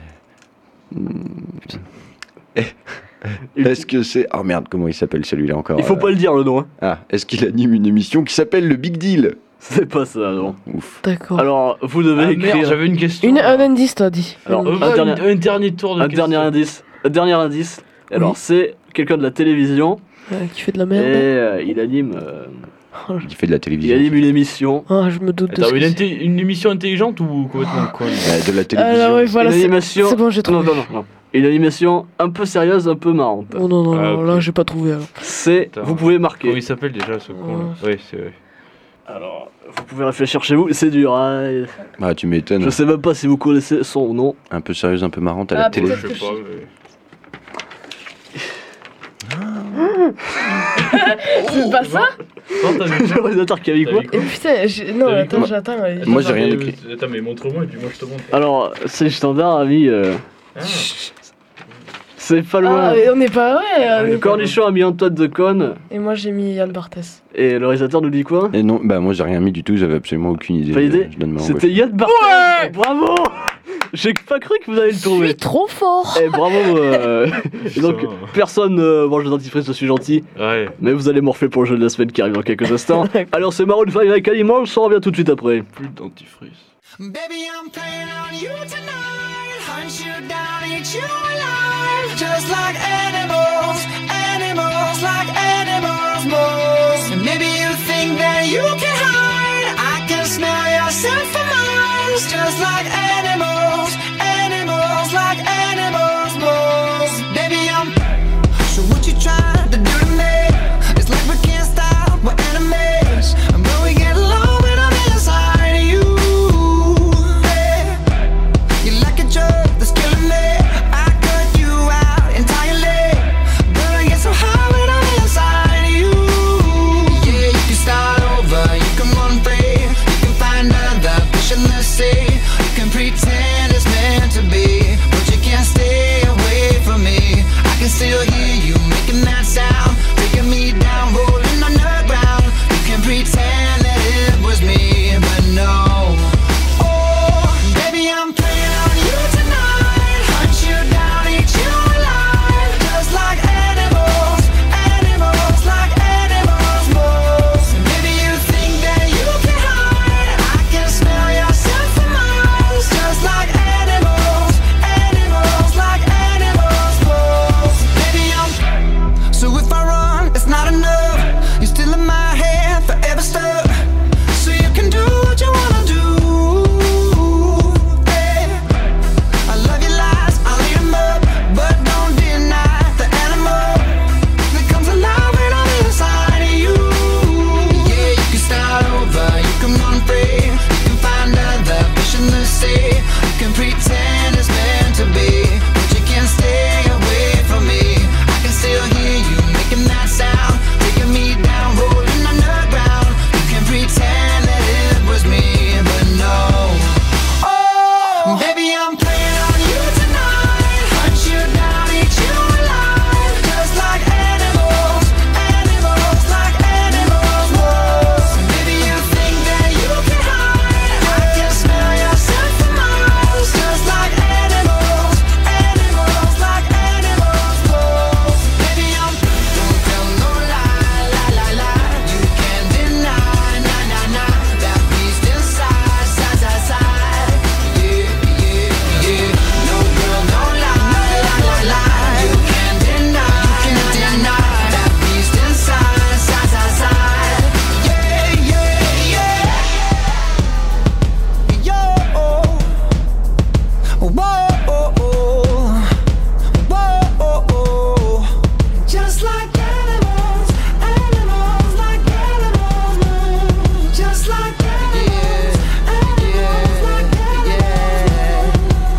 Est-ce que c'est... Oh merde, comment il s'appelle celui-là encore? Il faut pas le dire le nom. Hein. Ah, est-ce qu'il anime une émission qui s'appelle Le Big Deal? C'est pas ça, non. Ouf. D'accord. Alors, vous devez Ah écrire. merde, j'avais une question. Un indice, t'as dit. Alors, un dernier tour de un question. dernier indice. Un dernier indice. Alors, Oui. c'est quelqu'un de la télévision. Qui fait de la Et merde. il anime. Il fait de la Il télévision. anime une émission. Ah, je me doute de Attends, ce que c'est. une émission intelligente ou complètement conne? De la télévision. Ah là, ouais, voilà, une c'est animation. c'est bon, j'ai Non, trouvé. non. Une animation un peu sérieuse, un peu marrante. Oh non, non, Ah, non, ok. là, j'ai pas trouvé. Alors. C'est. Putain. Vous pouvez Comment marquer. il s'appelle déjà ce con? Oui, c'est vrai. Alors, vous pouvez réfléchir chez vous. C'est dur. Hein. Ah, tu m'étonnes. Je sais même pas si vous connaissez son nom. Un peu sérieuse, un peu marrante à la Ah, télé. peut-être. Je sais pas. mais- C'est pas ça? Non, t'as vu Le réalisateur qui a mis quoi? T'as Et putain, non, T'as vu attends, quoi j'attends. Moi, j'ai Attends, rien mais- écrit. Attends, mais montre-moi et puis moi je te montre. Alors, c'est standard a mis. Ah. C'est pas loin. Ah, on n'est pas vrai. Le cornichon a mis Antoine de Caunes. Et moi, j'ai mis Yann Barthès. Et le réalisateur nous dit quoi? Et non, bah moi j'ai rien mis du tout, j'avais absolument aucune idée. Pas idée? Je donne ma C'était Yann Barthès. Ouais, bravo. J'ai pas cru que vous allez le Je trouver. suis trop fort. Eh bravo. Et donc personne mange le dentifrice, je suis gentil. Ouais. Mais vous allez morfler pour le jeu de la semaine qui arrive dans quelques instants. Alors c'est Maroon 5 avec Animals, on revient tout de suite après. Plus de dentifrice. Baby, I'm playing on you tonight. Hunt you down, eat you alive. Just like animals, animals, like animals, moles. And maybe you think that you can hide. I can smell yourself for miles. Just like animals, animals, like animals, moles. Baby, I'm. So what you trying to do to me? It's like we can't stop, we're enemies. And when we get low, when I'm inside you. You're like a drug that's killing me. I cut you out entirely. But I get so high when I'm inside you. Yeah, you can start over, you can run free. You can find other fish in the sea. You can pretend can pretend it's meant to be, but you can't stay away from me. I can still hear you making that sound, taking me down, rolling underground. You can pretend that it was me, but no. Oh, baby, I'm playing on you tonight. Hunt you down, eat you alive, just like animals, animals, like animals. Whoa, baby, you think that you can hide? I can smell your scent for miles, just like animals, animals, like animals. Whoa, baby, don't tell no lie, lie, lie, lie. You can't deny, nah, nah, nah, that beast inside, side, side, side. Yeah, yeah, yeah. No girl, no lie, lie, lie, lie. You can't deny that beast inside, side, side, side. Yeah, yeah, yeah. Yo, whoa, whoa, just like animals, animals, like animals, just like animals, animals, like animals.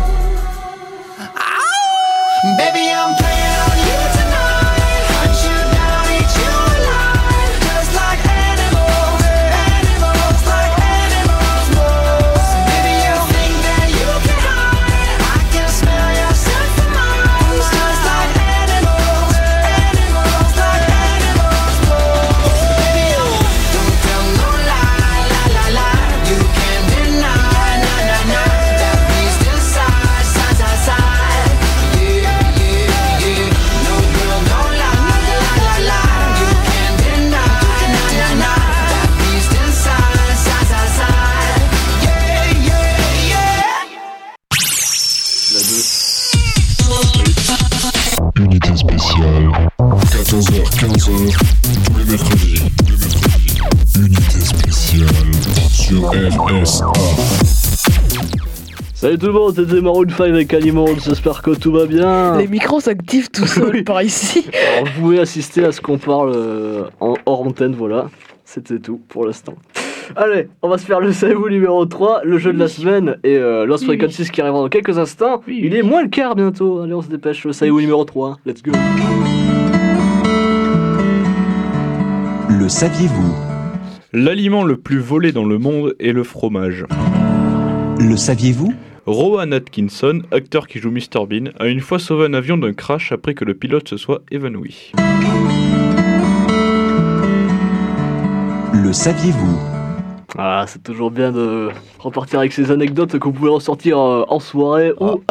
Baby, I'm playing on you tonight. Hunt you down, eat you alive, just like animals, animals, like animals. Whoa, baby, you think that you can hide? I can smell your scent for miles, just like animals, animals, like animals. Whoa, baby, don't tell no lie, lie, lie, lie. You can't deny, nah, nah, nah, that beast inside, side, side, side. Yeah, yeah, yeah. No girl, no lie, lie, lie, lie. You can't deny, nah, nah, nah, that beast inside, side, side, side. Yeah, yeah, yeah. Unité spéciale, 14h-15h, tous les mercredis. Unité spéciale sur RSA. Salut tout le monde, c'était Maroon 5 avec Animals, j'espère que tout va bien. Les micros s'activent tout seuls par ici. Alors, vous pouvez assister à ce qu'on parle en hors antenne, voilà. C'était tout pour l'instant. Allez, on va se faire le Savez-vous numéro 3, le jeu de la semaine et Lost Frequencies qui arrivera dans quelques instants. Il est moins le quart bientôt, allez on se dépêche, le Savez-vous numéro 3, let's go. Le saviez-vous? L'aliment le plus volé dans le monde est le fromage. Le saviez-vous? Rowan Atkinson, acteur qui joue Mr Bean, a une fois sauvé un avion d'un crash après que le pilote se soit évanoui. Le saviez-vous? Ah, c'est toujours bien de repartir avec ces anecdotes que vous pouvez ressortir en soirée ou...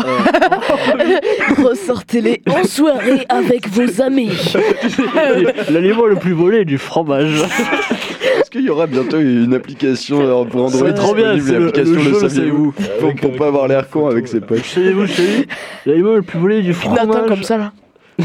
Ressortez-les en soirée avec vos amis. L'aliment le plus volé est du fromage. Est-ce qu'il y aura bientôt une application pour Android? Ça va être trop bien, c'est l'application le jeu, le saviez-vous pour pas avoir l'air con avec ses potes. Savez-vous, l'aliment le plus volé est du fromage. Nathan comme ça là.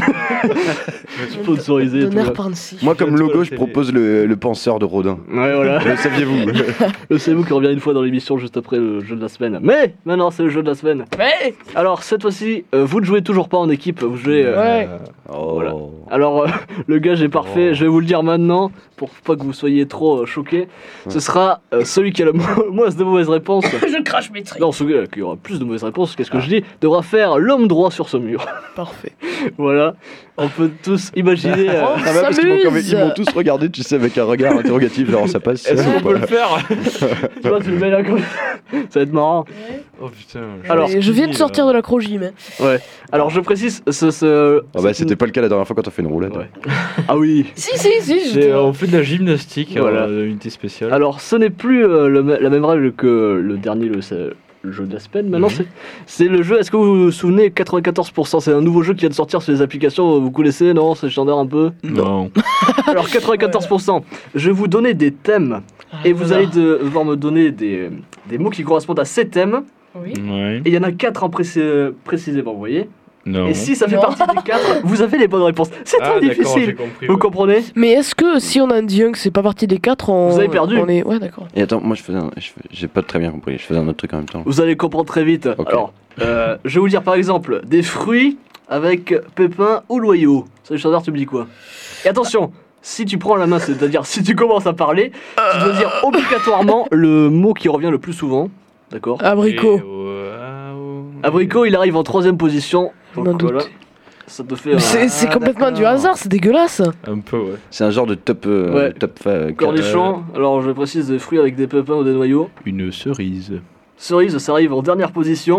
Sponsorisé. Donner par Nancy. Moi comme logo je propose le penseur de Rodin. Ouais voilà. Le saviez-vous? Le saviez-vous qui revient une fois dans l'émission juste après le jeu de la semaine. Mais maintenant c'est le jeu de la semaine. Mais alors cette fois-ci vous ne jouez toujours pas en équipe, vous jouez... ouais. Voilà. Alors le gage est parfait, je vais vous le dire maintenant pour pas que vous soyez trop choqués. Ce sera celui qui a le moins de mauvaises réponses. Je crache mes trucs. Non, celui qui aura plus de mauvaises réponses, qu'est-ce que je dis, devra faire l'homme droit sur ce mur. Parfait. Voilà, on peut tous imaginer. Parce qu'ils m'ont tous regardé, tu sais, avec un regard interrogatif, genre ça passe. Est-ce qu'on peut le faire? Tu vois, tu le mets là comme ça va être marrant. Oh putain. Alors, je viens de sortir de la crogime. Ouais. Alors je précise, Ah bah c'était pas le cas la dernière fois quand on fait une roulette. Ouais. Ah oui. Si. On fait de la gymnastique, voilà. Unité spéciale. Alors ce n'est plus la même règle que le dernier, le jeu de la semaine. Maintenant c'est le jeu, est-ce que vous vous souvenez, 94%, c'est un nouveau jeu qui vient de sortir sur les applications, vous connaissez, non? C'est standard un peu? Non. Alors 94%, je vais vous donner des thèmes et vous allez devoir me donner des mots qui correspondent à ces thèmes. Oui. Ouais. Et il y en a 4 précisément, vous voyez? Non. Et si ça fait partie des 4, vous avez les bonnes réponses. C'est très difficile. J'ai compris, vous comprenez? Mais est-ce que si on a dit que c'est pas partie des 4, vous avez perdu. On est... Ouais, d'accord. Et attends, moi j'ai pas très bien compris, je faisais un autre truc en même temps. Vous allez comprendre très vite. Okay. Alors, je vais vous dire par exemple des fruits avec pépins ou noyaux. Salut Chandar, tu me dis quoi? Et attention, si tu prends la main, c'est-à-dire si tu commences à parler, tu dois dire obligatoirement le mot qui revient le plus souvent. D'accord? Abricot. Abricot, il arrive en 3ème position. M'en Donc doute. voilà. Ça te fait. Mais c'est complètement du hasard, c'est dégueulasse. Un peu, ouais. C'est un genre de top. Ouais. Cornichon, alors je précise des fruits avec des pépins ou des noyaux. Une cerise. Cerise, ça arrive en dernière position.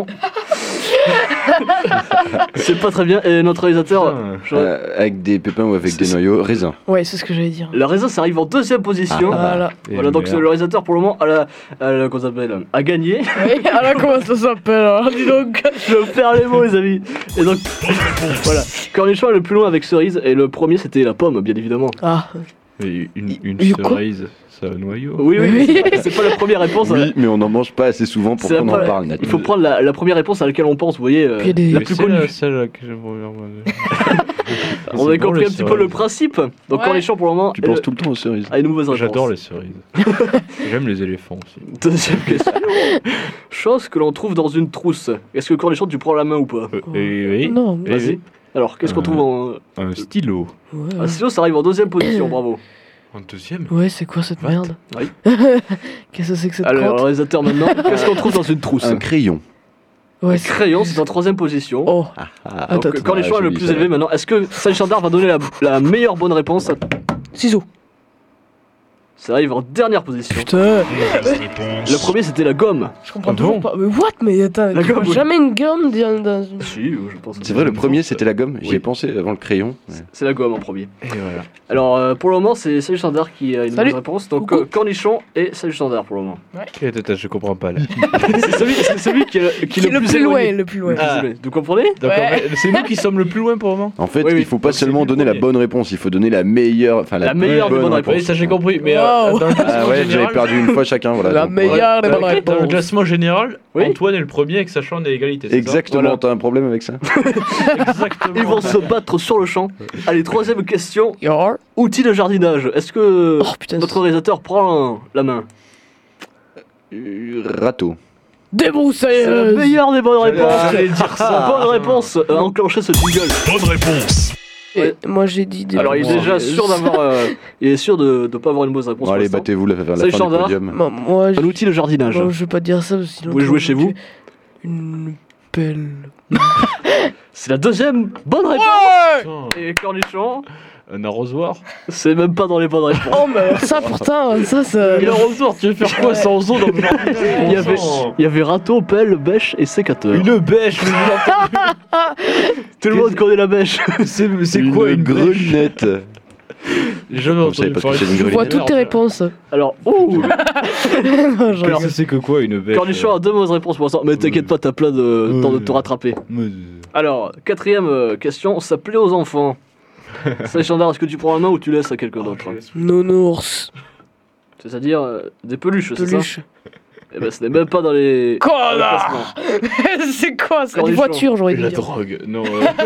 C'est pas très bien. Et notre réalisateur. Avec des pépins ou avec des noyaux, raisin. Ouais, c'est ce que j'allais dire. Le raisin, ça arrive en 2ème position. Voilà. Voilà, donc le réalisateur pour le moment comment ça s'appelle, a gagné. Oui, alors comment ça s'appelle alors, dis donc. Je perds les mots, les amis. Et donc, voilà. Cornichon est le plus loin avec cerise. Et le premier, c'était la pomme, bien évidemment. Ah. Et une quoi cerise, c'est un noyau. Oui, c'est pas la première réponse. Oui, mais on n'en mange pas assez souvent pour C'est qu'on en la- parle. Il faut prendre la première réponse à laquelle on pense, vous voyez, Puis des- la Mais plus c'est connue. celle que j'aimerais On a compris un petit peu le principe. Donc Ouais. Cornichon pour le moment Tu penses tout le temps aux cerises. a une mauvaise réponse. J'adore les cerises. J'aime les éléphants aussi. Deuxième question. Chose que l'on trouve dans une trousse. Est-ce que Cornichon, tu prends la main ou pas Oui. Non. Vas-y. Alors, qu'est-ce qu'on trouve en. Un stylo. Ouais, Un stylo, ça arrive en 2ème position, bravo. En 2ème. ouais, c'est quoi cette merde? Oui. Qu'est-ce que c'est que cette Alors, le crotte? réalisateur maintenant, qu'est-ce qu'on trouve dans une trousse Un crayon. Ouais, Un crayon, c'est en 3ème position. Oh, Ah, Donc, Cornichon est le joli, plus ça. élevé maintenant. Est-ce que Saint-Chandard va donner la meilleure bonne réponse? ciseaux. Ça arrive en dernière position. Putain, Mauvaise réponse. Le premier, c'était la gomme. je comprends Ah toujours bon pas. Mais what? Mais attends, La tu vois gomme, oui. jamais une gomme dans une... Si, je pense. C'est vrai, le premier c'était la gomme. J'y ai Oui. pensé avant le crayon. C'est la gomme en premier. Et voilà. Alors, pour le moment, c'est Salut-Chandard qui a une Salut. bonne réponse. Donc, Coucou. Cornichon et Salut-Chandard pour le moment. Attends, je comprends pas là. c'est celui qui est Qui est le plus loin, éloigné. le plus loin. Le plus Ah. éloigné. Vous comprenez Donc Ouais. en fait, c'est nous qui sommes le plus loin pour le moment. En fait, Oui, oui. il faut pas Donc, c'est seulement lui le donner la premier. bonne réponse, il faut donner la meilleure, enfin La la meilleure plus des bonne bonnes réponse. Oui, ça j'ai compris. Mais Wow. dans le Ah classement ouais, j'avais général- perdu une fois chacun, voilà. La donc, meilleure des bonnes Dans le réponses. classement général, Oui. Antoine est le premier avec Sachant des égalités. c'est ça Exactement, Voilà. t'as un problème avec ça? Exactement. Ils vont se battre sur le champ. Allez, troisième question. Yor. Outils de jardinage. Est-ce que Oh putain. notre réalisateur prend la main? Râteau. C'est la Débroussailleuse. meilleure des bonnes réponses. j'allais dire ça. Bonne réponse. Enclencher ce jingle. Bonne réponse. Et moi j'ai dit des Alors, il est déjà sûr d'avoir. Il est sûr de ne pas avoir une mauvaise réponse. Bon, allez, pour l'instant. battez-vous vers la Salut, fin du Chandard. podium. Moi, Un outil de jardinage. je vais pas dire ça parce que sinon. Vous pouvez jouer chez vous. Une pelle. C'est la deuxième bonne réponse. Putain, Et Cornichon, un arrosoir. c'est même pas dans les bonnes réponses. Oh mais alors ça pourtant, ça. Et l'arrosoir, tu veux faire quoi sans eau dans le jardin Il y avait râteau, pelle, bêche et sécateur. Une bêche. Tout le monde connaît la bêche. C'est quoi une bêche grelinette? J'ai jamais Vous savez entendu pas ce que parler c'est de une Je vois grelinette? toutes tes réponses. Alors, ouh, Non, je Qu'est-ce que c'est que quoi une bêche Cornichon a deux mauvaises réponses pour l'instant, mais t'inquiète pas, t'as plein de temps de te rattraper. Alors, quatrième question, ça plaît aux enfants. Salut-Chandard, est-ce que tu prends la main ou tu laisses à quelqu'un d'autre? Nounours. C'est-à-dire des peluches, c'est ça? Peluche. Eh ben, ce n'est même pas dans les. Connard. dans les classements. C'est quoi ça? Des Cornichon. voitures, j'aurais dû La dire. drogue, non.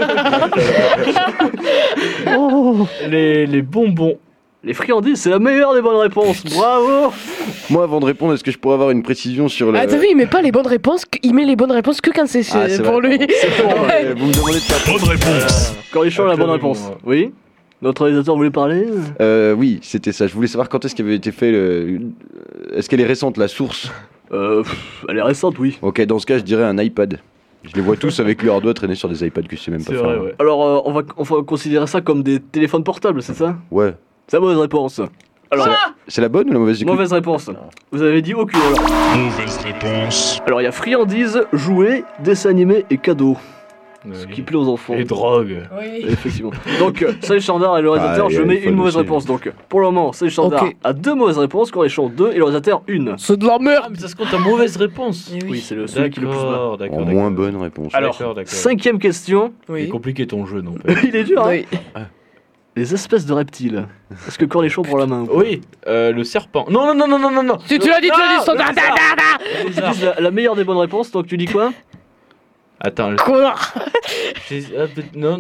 Les bonbons. Les friandises, c'est la meilleure des bonnes réponses. Bravo. Moi, avant de répondre, est-ce que je pourrais avoir une précision sur le. Ah, t'as vu, il met pas les bonnes réponses, il met les bonnes réponses que quand c'est Ah, c'est pour vrai, lui. pardon. Vous me demandez de faire. Bonne réponse. Cornichon a la bonne Absolument. réponse. Oui. Notre réalisateur voulait parler. Oui, c'était ça. Je voulais savoir quand est-ce qu'avait été fait le. Est-ce qu'elle est récente, la source? Elle est récente, oui. Ok, dans ce cas, je dirais un iPad. Je les vois tous avec leur doigt traîner sur des iPads que je sais même pas C'est faire. vrai, ouais. Alors, on va considérer ça comme des téléphones portables, c'est ça? Ouais. C'est la mauvaise réponse. Alors, C'est la bonne ou la mauvaise? mauvaise réponse. Vous avez dit aucune alors. Mauvaise réponse. Alors, il y a friandises, jouets, dessins animés et cadeaux. Ce qui plaît aux enfants. Et drogue. Oui. Effectivement. Donc, Salut Chandard et le réalisateur, Ah, je il mets faut une le mauvaise aussi. réponse. Donc, pour le moment, Salut Chandard Ok. a deux mauvaises réponses, Cornichon 2 et le réalisateur une. C'est de la Ah, merde. mais ça se compte en mauvaise réponse. Eh Oui, oui. c'est celui qui est le plus bas. D'accord, En d'accord. moins bonne réponse. Alors, D'accord. cinquième question. C'est Oui. compliqué ton jeu, non? Il est dur, hein? Oui. Les espèces de reptiles. Est-ce que Cornichon prend la main? Oui, le serpent. Non, non, non, non, non, non. Tu l'as dit, son le lézard. Le lézard. La meilleure des bonnes réponses, donc tu dis quoi? Attends, Connard. non,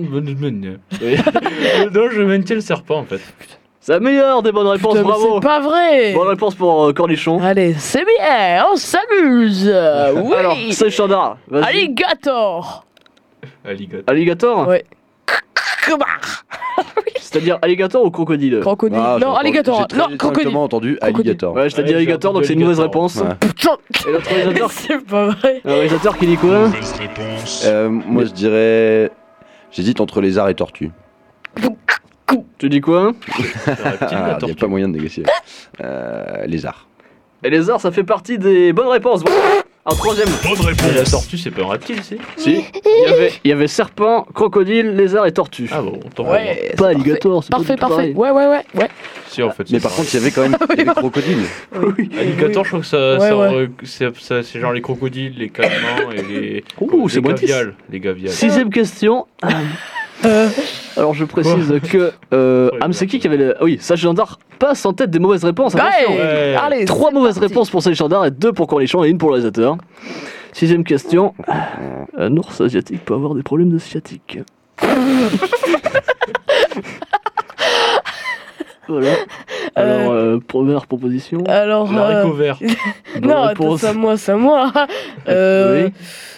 non, je maintiens le serpent en fait. C'est la meilleure des bonnes réponses, Putain, mais bravo! c'est pas vrai. Bonne réponse pour Cornichon. Allez, c'est bien, on s'amuse. Oui. Alors, Salut Chandard, vas-y. Alligator. Alligator. Alligator? Ouais. Connard. C'est-à-dire alligator ou crocodile? Crocodile. Ah, non, alligator. J'ai très Non, crocodile. distinctement entendu alligator. Ouais, je t'ai dit Ouais, alligator, j'ai donc c'est une mauvaise alligator. réponse. Ouais. Et l'autre réalisateur, C'est pas vrai. le réalisateur qui dit quoi? Mauvaise réponse. Moi, je dirais. J'hésite entre lézard et tortue. Tu dis quoi? Ah, il n'y a pas moyen de négocier. Lézard. Et lézard, ça fait partie des bonnes réponses. En troisième. Bonne Et la réponse. tortue, c'est pas un reptile, c'est Si. Il y avait serpent, crocodile, lézard et tortue. Ah bon, tant Ouais. Pas alligator, c'est Parfait, pas du parfait. tout pareil. Ouais. Si, en fait. Mais par contre, il y avait quand même il y avait crocodile. Alligator, je crois que ça, Ouais, c'est genre les crocodiles, les calamars et les. Ouh, c'est les bon, gaviales. Les gaviales. Sixième question. Alors je précise que c'est qui avait le... Oui, Sage Gendarme passe en tête des mauvaises réponses. Attention. Ouais. Allez. 3 c'est mauvaises parti. réponses pour Sage Gendarme et 2 pour Cornichon et 1 pour le réalisateur. Sixième question. Un ours asiatique peut avoir des problèmes de sciatique. Voilà. Alors, première proposition. Alors. L'haricot vert. Bonne Non, attends, réponse. c'est à moi. Oui.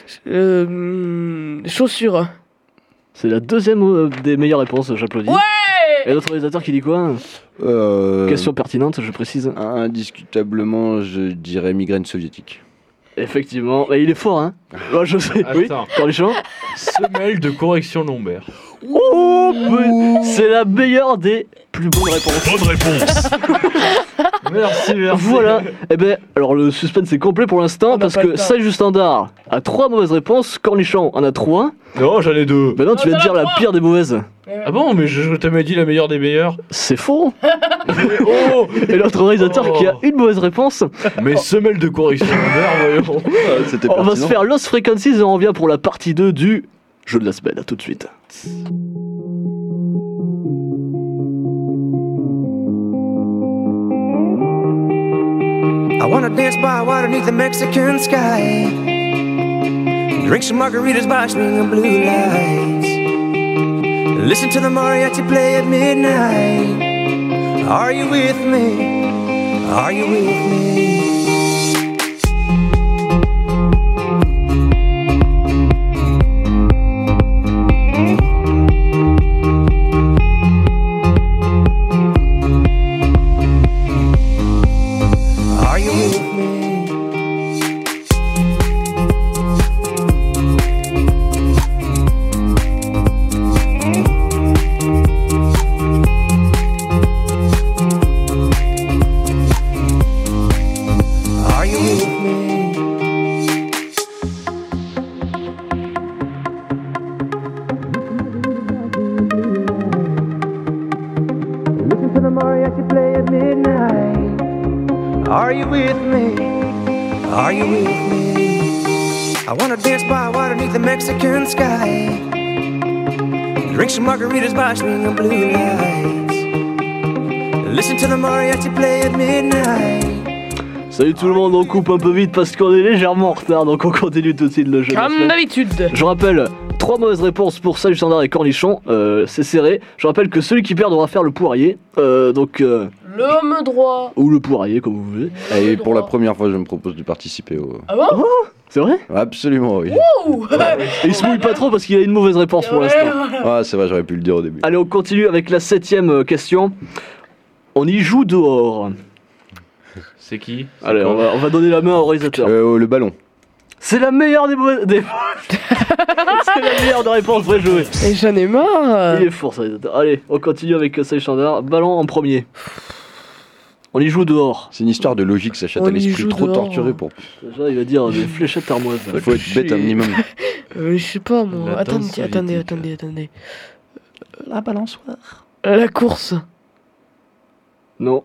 Chaussures. C'est la deuxième des meilleures réponses, j'applaudis. Ouais. Et l'autre réalisateur qui dit quoi? Question pertinente, je précise. Indiscutablement, je dirais migraine soviétique. Effectivement, bah, il est fort, hein. Moi, je sais. Oui, Attends. Cornichon. Semelle de correction lombaire. Oh, c'est la meilleure des plus bonnes réponses. Bonne réponse. Merci. Voilà. Eh ben, alors le suspense est complet pour l'instant parce que Sage du Standard a 3 mauvaises réponses, Cornichon en a 3. Non, j'en ai 2. Ben non, tu viens de dire la pire des mauvaises. Ah bon, mais je t'avais dit la meilleure des meilleures. C'est faux. Oh. Et l'autre réalisateur qui a une mauvaise réponse. Mais semelle de correction lombaire, voyons. C'était On va se pertinent. faire Lost Frequencies et on revient pour la partie 2 du jeu de la semaine. À tout de suite. I wanna dance by water beneath the Mexican sky. Drink some margaritas by swinging blue lights. Listen to the mariachi play at midnight. Are you with me? Are you with me? Are you with me? Are you with me? Listen to the mariachi play at midnight. Are you with me? Are you with me? I wanna dance by water beneath the Mexican sky. Drink some margaritas by swinging blue lights. Listen to the mariachi play at midnight. Salut tout le monde, on coupe un peu vite parce qu'on est légèrement en retard, donc on continue tout de suite le jeu. de la Comme semaine. d'habitude. Je rappelle, 3 mauvaises réponses pour Sage Standard et Cornichon, c'est serré. Je rappelle que celui qui perd devra faire le poirier, L'homme droit. ou le poirier comme vous voulez. Et pour la première fois, je me propose de participer au. Ah bon? C'est vrai? Absolument, oui. Ouh. Et il se mouille pas trop parce qu'il a une mauvaise réponse pour l'instant. Ah, c'est vrai, j'aurais pu le dire au début. Allez, on continue avec la 7ème question. On y joue dehors. C'est qui? Allez, on va donner la main au réalisateur. Le ballon. C'est la meilleure des mauvaises. C'est la meilleure des réponses, vrai jouer. Et j'en ai marre. Il est fort, ça. Allez, on continue avec Sage Standard. Ballon en premier. On y joue dehors. C'est une histoire de logique, ça chatte On à y l'esprit joue trop dehors. torturé pour. Déjà, il va dire des fléchettes armoises. Il faut être bête un minimum. Je sais pas moi. La danse Attendez. La balançoire. La course. Non.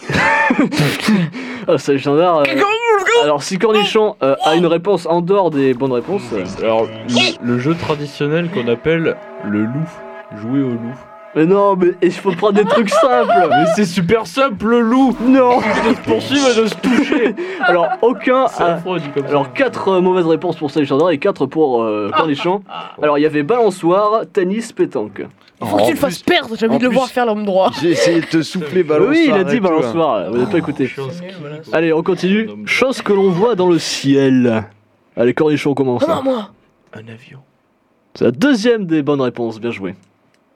Sage Standard. Alors, si Cornichon a une réponse en dehors des bonnes réponses. Alors, le jeu traditionnel qu'on appelle le loup. Jouer au loup. Mais non, mais il faut prendre des trucs simples. Mais c'est super simple, le loup. Non. De se poursuivre et de se toucher. Alors, aucun. C'est affreux, dit comme ça. Alors, 4 mauvaises réponses pour Sage Standard et 4 pour Cornichon. Alors, il y avait balançoire, tennis, pétanque. Il faut que tu le fasses perdre. J'ai envie de le voir faire l'homme droit. J'ai essayé de te souffler balançoire. Oui, il a dit et tout, hein. balançoire. Vous n'avez pas écouté. Chose qui- Allez, on continue. Chose que l'on voit dans le ciel. Allez, Cornichon commence. Non, moi. Un avion. C'est la deuxième des bonnes réponses. Bien joué.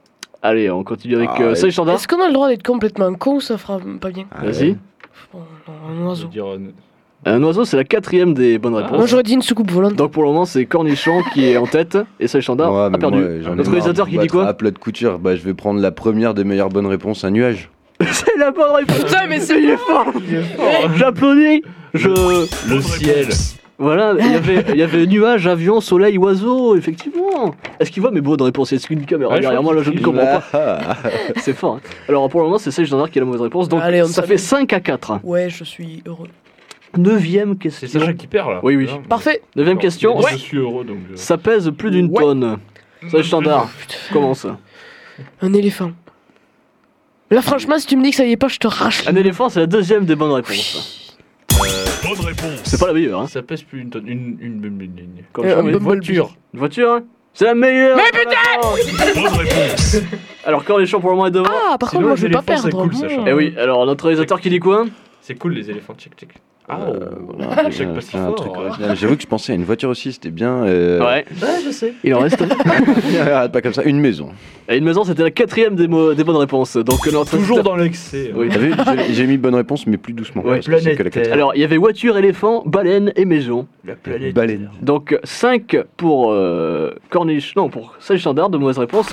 Allez, on continue avec Ah, Sage Standard. Est-ce qu'on a le droit d'être complètement con? Ça fera pas bien. Vas-y. Bon, non, un oiseau. Un oiseau, c'est la 4ème des bonnes réponses. Moi j'aurais dit une soucoupe volante. Donc pour le moment, c'est Cornichon qui est en tête et Sage Standard Ouais, a mais perdu. moi, j'en ai Notre marre réalisateur de qui dit battre quoi? à plat de couture, bah, je vais prendre la première des meilleures bonnes réponses, un nuage. C'est la bonne réponse. Putain, mais c'est il est fort. J'applaudis. Le ciel. Voilà, il y avait nuages, avions, soleil, oiseaux, effectivement. Est-ce qu'il voit mes bonnes réponses? Est-ce qu'une caméra Ouais, derrière moi, là, je ne comprends pas. Ah, C'est fort. Hein. Alors pour le moment, c'est Sage Standard qui a la mauvaise réponse. Donc Allez, on ça s'amuse. fait 5-4. Ouais, je suis heureux. 9ème question. C'est Sacha qui perd là. Oui, oui. Parfait. 9ème question. Je suis heureux donc. Ça pèse plus d'une tonne. Sage Standard. Comment ça? Un éléphant. Là, franchement, si tu me dis que ça y est pas, je te rache. Un éléphant, c'est la 2ème des bonnes réponses. Bonne réponse. C'est pas la meilleure. Hein. Ça pèse plus d'une tonne. Une Comme Un ça, mais bumblebee. voiture. Une voiture, hein. C'est la meilleure. Mais putain! Bonne réponse. Alors Cornichon pour le moment est devant. Ah, par contre, Sinon, moi je vais les pas éléphants, c'est perdre. cool, Sacha. Eh oui, alors notre réalisateur qui dit quoi? C'est cool les éléphants. Check check. Ah. Voilà, Je sais pas si un fort, truc ouais. original. J'avoue que je pensais à une voiture aussi, c'était bien. Ouais. je sais. Il en reste. Arrête pas comme ça, une maison. Et une maison, c'était la 4ème des bonnes réponses. Donc notre Toujours dans l'excès. Oui. T'as vu, j'ai mis bonne réponse, mais plus doucement. Ouais. parce que c'est que la Planète. quatrième. Alors il y avait voiture, éléphant, baleine et maison. La planète. Baleine. Donc 5 pour Cornichon. Non, pour Sage Standard de mauvaise réponse.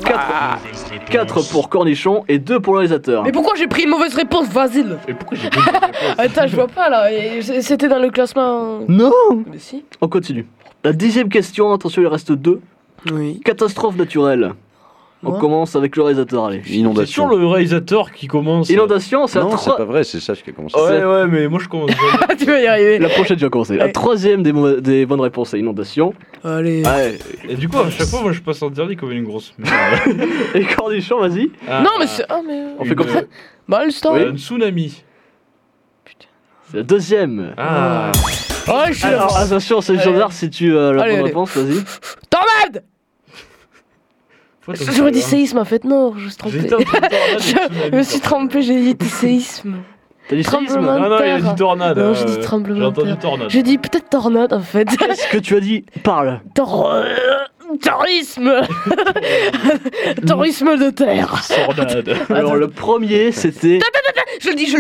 4 pour Cornichon et 2 pour le réalisateur. Mais pourquoi j'ai pris une mauvaise réponse, Vasile? Et pourquoi j'ai pas de réponse? Attends, je vois pas là. Et c'était dans le classement. Non. Mais si. On continue. La 10ème question, attention, il reste 2. Oui. Catastrophe naturelle. On Ouais. commence avec le réalisateur, allez. C'est Inondation. toujours le réalisateur qui commence. Inondation, c'est la, Non, c'est pas vrai, c'est Sage qui a commencé. Ouais, mais moi je commence. Tu vas y arriver. la prochaine, tu vas commencer. La Ouais. 3ème des bonnes réponses, c'est inondation. Allez. Ouais. Et du coup, à chaque fois, moi je passe en dernier comme une grosse merde. Et Cornichon, vas-y. Non, mais c'est. Ah, mais. On fait comme ça. Bah, le stand. Un tsunami. C'est la 2ème. Ah. Oh, je suis Alors, là. attention, c'est Allez. gendarme si tu as la Allez, bonne allez. réponse, vas-y. Tornade! J'aurais dit séisme en fait, non, je me suis trompé. Je me suis trompé, j'ai dit séisme. T'as dit séisme? Tremblement de Non, non, il a terre. dit tornade. Non, j'ai dit tremblement J'ai de entendu terre. tornade. J'ai dit peut-être tornade en fait. Qu'est-ce que tu as dit? Parle. Tourisme. Tourisme de terre. Tornade. Alors, le premier, c'était. Je le dis.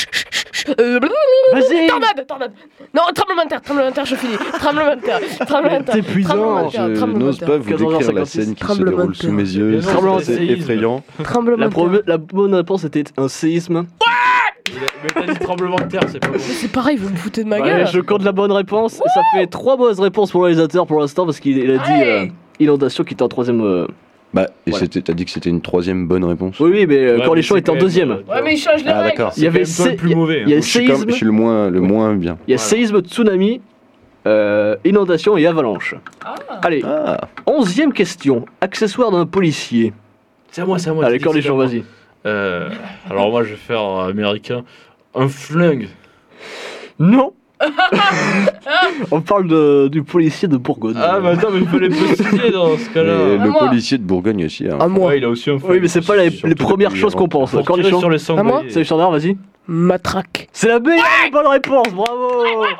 Vas-y. Tornade. Non, tremblement de terre, je finis. Tremblement de terre. C'est épuisant. Je n'ose pas vous 14h56. décrire la scène qui se Tremblement de déroule sous terre. mes yeux. Tremblement de C'est séisme. effrayant. Tremblement de terre. La bonne réponse était un séisme. Mais t'as dit tremblement de terre, c'est pas bon. Mais c'est pareil, vous me foutez de ma Ouais, gueule. je compte la bonne réponse. Et ça fait 3 bonnes réponses pour le réalisateur pour l'instant parce qu'il a dit Allez. inondation qui était en 3ème. Bah, et Voilà. t'as dit que c'était une troisième bonne réponse. Oui, mais Ouais, Cornichon mais était en c'est quand 2ème. même, Ouais, mais il change les Ah, règles. d'accord. Il y avait c'est quand même toi le plus mauvais. Il y a Je suis séisme, je suis le moins bien. il y a Voilà. séisme, tsunami, inondation et avalanche. Allez, Ah, 11ème question. Accessoire d'un policier. C'est à moi, c'est à moi. Allez, t'as dit, Cornichon, c'est à moi. vas-y. Alors moi je vais faire américain. Un flingue. Non. On parle du policier de Bourgogne. Ah mais attends, mais il fallait préciser dans ce et cas-là. le moi. policier de Bourgogne aussi. hein. À moi. Ouais, il a aussi un flingue. Oui, mais c'est pas les Surtout premières depuis choses qu'on pense. Pour tirer Cornichon, sur les À moi sangliers. c'est le standard, vas-y. Matraque. C'est la meilleure bonne réponse, bravo.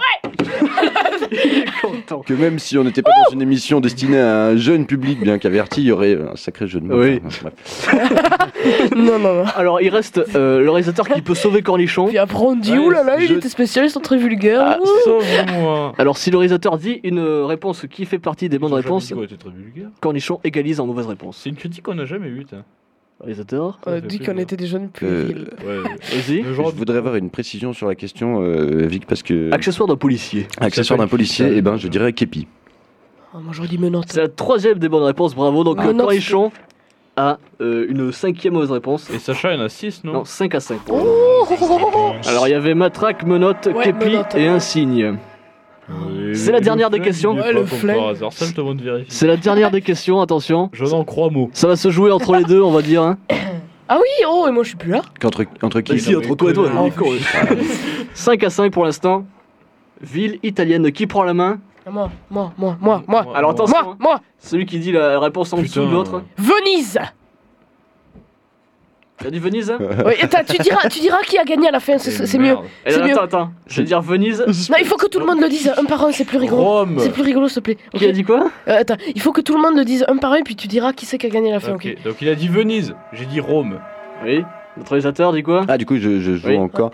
Il est content. Que même si on n'était pas dans une émission destinée à un jeune public bien qu'averti, il y aurait un sacré jeu de mots. Oui. Enfin, bref. Non. Alors, il reste le réalisateur qui peut sauver Cornichon. Puis après, on dit, Ouais, oulala, il je- était spécialiste en très vulgaire. Ah, Sauve-moi. Alors, si le réalisateur dit une réponse qui fait partie des bonnes J'ai jamais réponses, dit qu'on était très vulgaire. Cornichon égalise en mauvaise réponse. C'est une critique qu'on n'a jamais eue. t'as. Réalisateur, On a dit qu'on était des jeunes puérils. Ouais. vas-y. Le genre Je voudrais avoir une précision sur la question, Vic, parce que. Accessoire d'un policier. Accessoire d'un policier, eh ben, je dirais képi. Ah, moi, j'aurais dit menottes. C'est la 3ème des bonnes réponses, bravo. Donc, Ah, non, Cornichon a une 5ème mauvaise réponse. Et Sacha, il y en a 6, non? Non, 5 à 5. Oh. Alors, il y avait matraque, menotte, Ouais, képi menotte. et un signe. Oui, C'est la le dernière des flingue, questions. il est Ouais, pas le comme flingue. par hasard. Ça, je te demande de vérifier. C'est la dernière des questions, attention. Je n'en crois mot. Ça va se jouer entre les deux, on va dire. Hein. Ah oui, oh, et moi, je suis plus là. Entre qui Ici, entre toi et toi. Oh, il est con, 5 à 5 pour l'instant. Ville italienne, qui prend la main? Ah, moi. Alors attention, hein. Moi. Celui qui dit la réponse en dessous de l'autre. Venise. T'as dit Venise? Oui, tu diras qui a gagné à la fin, c'est mieux. Et C'est mieux. attends, je vais dire Venise. Non, il faut que tout le monde le dise un par un, c'est plus rigolo. Rome. C'est plus rigolo, s'il te plaît. Qui a dit quoi? Attends, il faut que tout le monde le dise un par un, puis tu diras qui c'est qui a gagné à la fin, ok? Ok, donc il a dit Venise, j'ai dit Rome. Oui. Notre réalisateur dit quoi? Ah, du coup, je joue Oui. encore.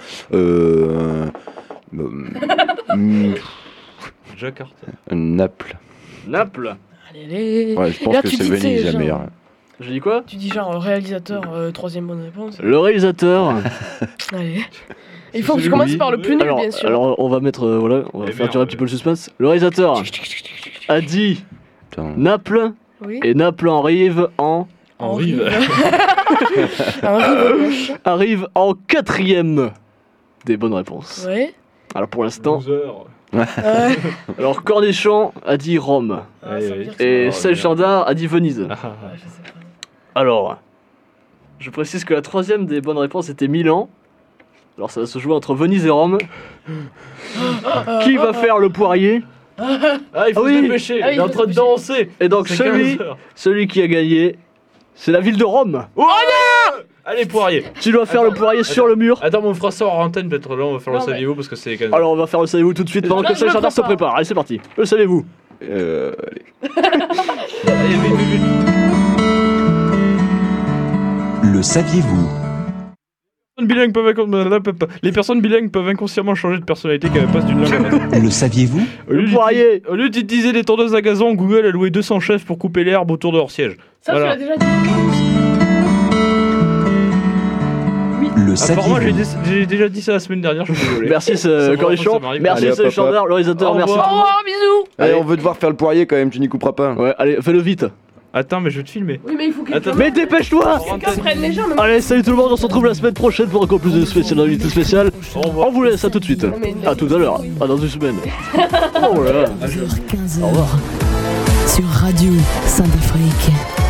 Jakarta. Naples. Naples. Allez, Ouais, je pense là, que tu c'est dis, Venise c'est la genre- meilleure. Je dis quoi? Tu dis genre réalisateur, troisième bonne réponse. Le réalisateur. Allez. Il faut que tu commences par le plus nul, bien sûr. Alors on va mettre voilà, on va faire durer un petit peu le suspense. Le réalisateur a dit Naples Oui. et Naples en rive en En rive. En rive gauche. arrive en 4ème des bonnes réponses. Ouais. Alors pour l'instant. Ouais. Alors Cornichon a dit Rome Ah, ça veut dire que et c'est- Serge Chandard a dit Venise. je sais pas. Alors, je précise que la 3ème des bonnes réponses était Milan. Alors ça va se jouer entre Venise et Rome. Qui va faire le poirier? Ah, il faut se dépêcher, il est en train de danser. Et donc C'est celui 15 heures. qui a gagné, c'est la ville de Rome. Oh non! Allez, poirier. Tu dois faire le poirier sur le mur. Attends, mais on fera ça hors antenne, peut-être là, on va faire le Non, mais- saviez-vous parce que c'est 15 Alors on va faire le savez-vous tout de suite pendant Là, que je Serge me Chandard se prépare. prépare. Allez c'est parti. Le savez-vous? Allez. Allez, vite, vite, vite. Le saviez-vous? Les personnes bilingues peuvent inconsciemment changer de personnalité quand elles passent d'une langue à l'autre. Le saviez-vous? Le poirier. Au lieu d'utiliser des tondeuses à gazon, Google a loué 200 chefs pour couper l'herbe autour de leur siège. Ça, Voilà. tu l'as déjà dit. Le Apparemment, saviez-vous? j'ai déjà dit ça la semaine dernière, je suis désolé. Merci Ça me Cornichon. m'arrive. Merci Allez, hop, Serge hop, hop. Chandard, le réalisateur. Au Merci. revoir. Au revoir, bisous. Allez, on veut devoir faire le poirier quand même, tu n'y couperas pas. Ouais, allez, fais-le vite. Attends, mais je vais te filmer. Oui, mais il faut que Attends. Mais dépêche-toi. quelqu'un prenne les jambes. Allez, salut tout le monde, on se retrouve la semaine prochaine pour encore plus de spécial d'invités spéciales. On vous laisse à tout de suite. À tout à l'heure. À dans une semaine. Oh là là. 15h. Sur Radio Saint-Afrique.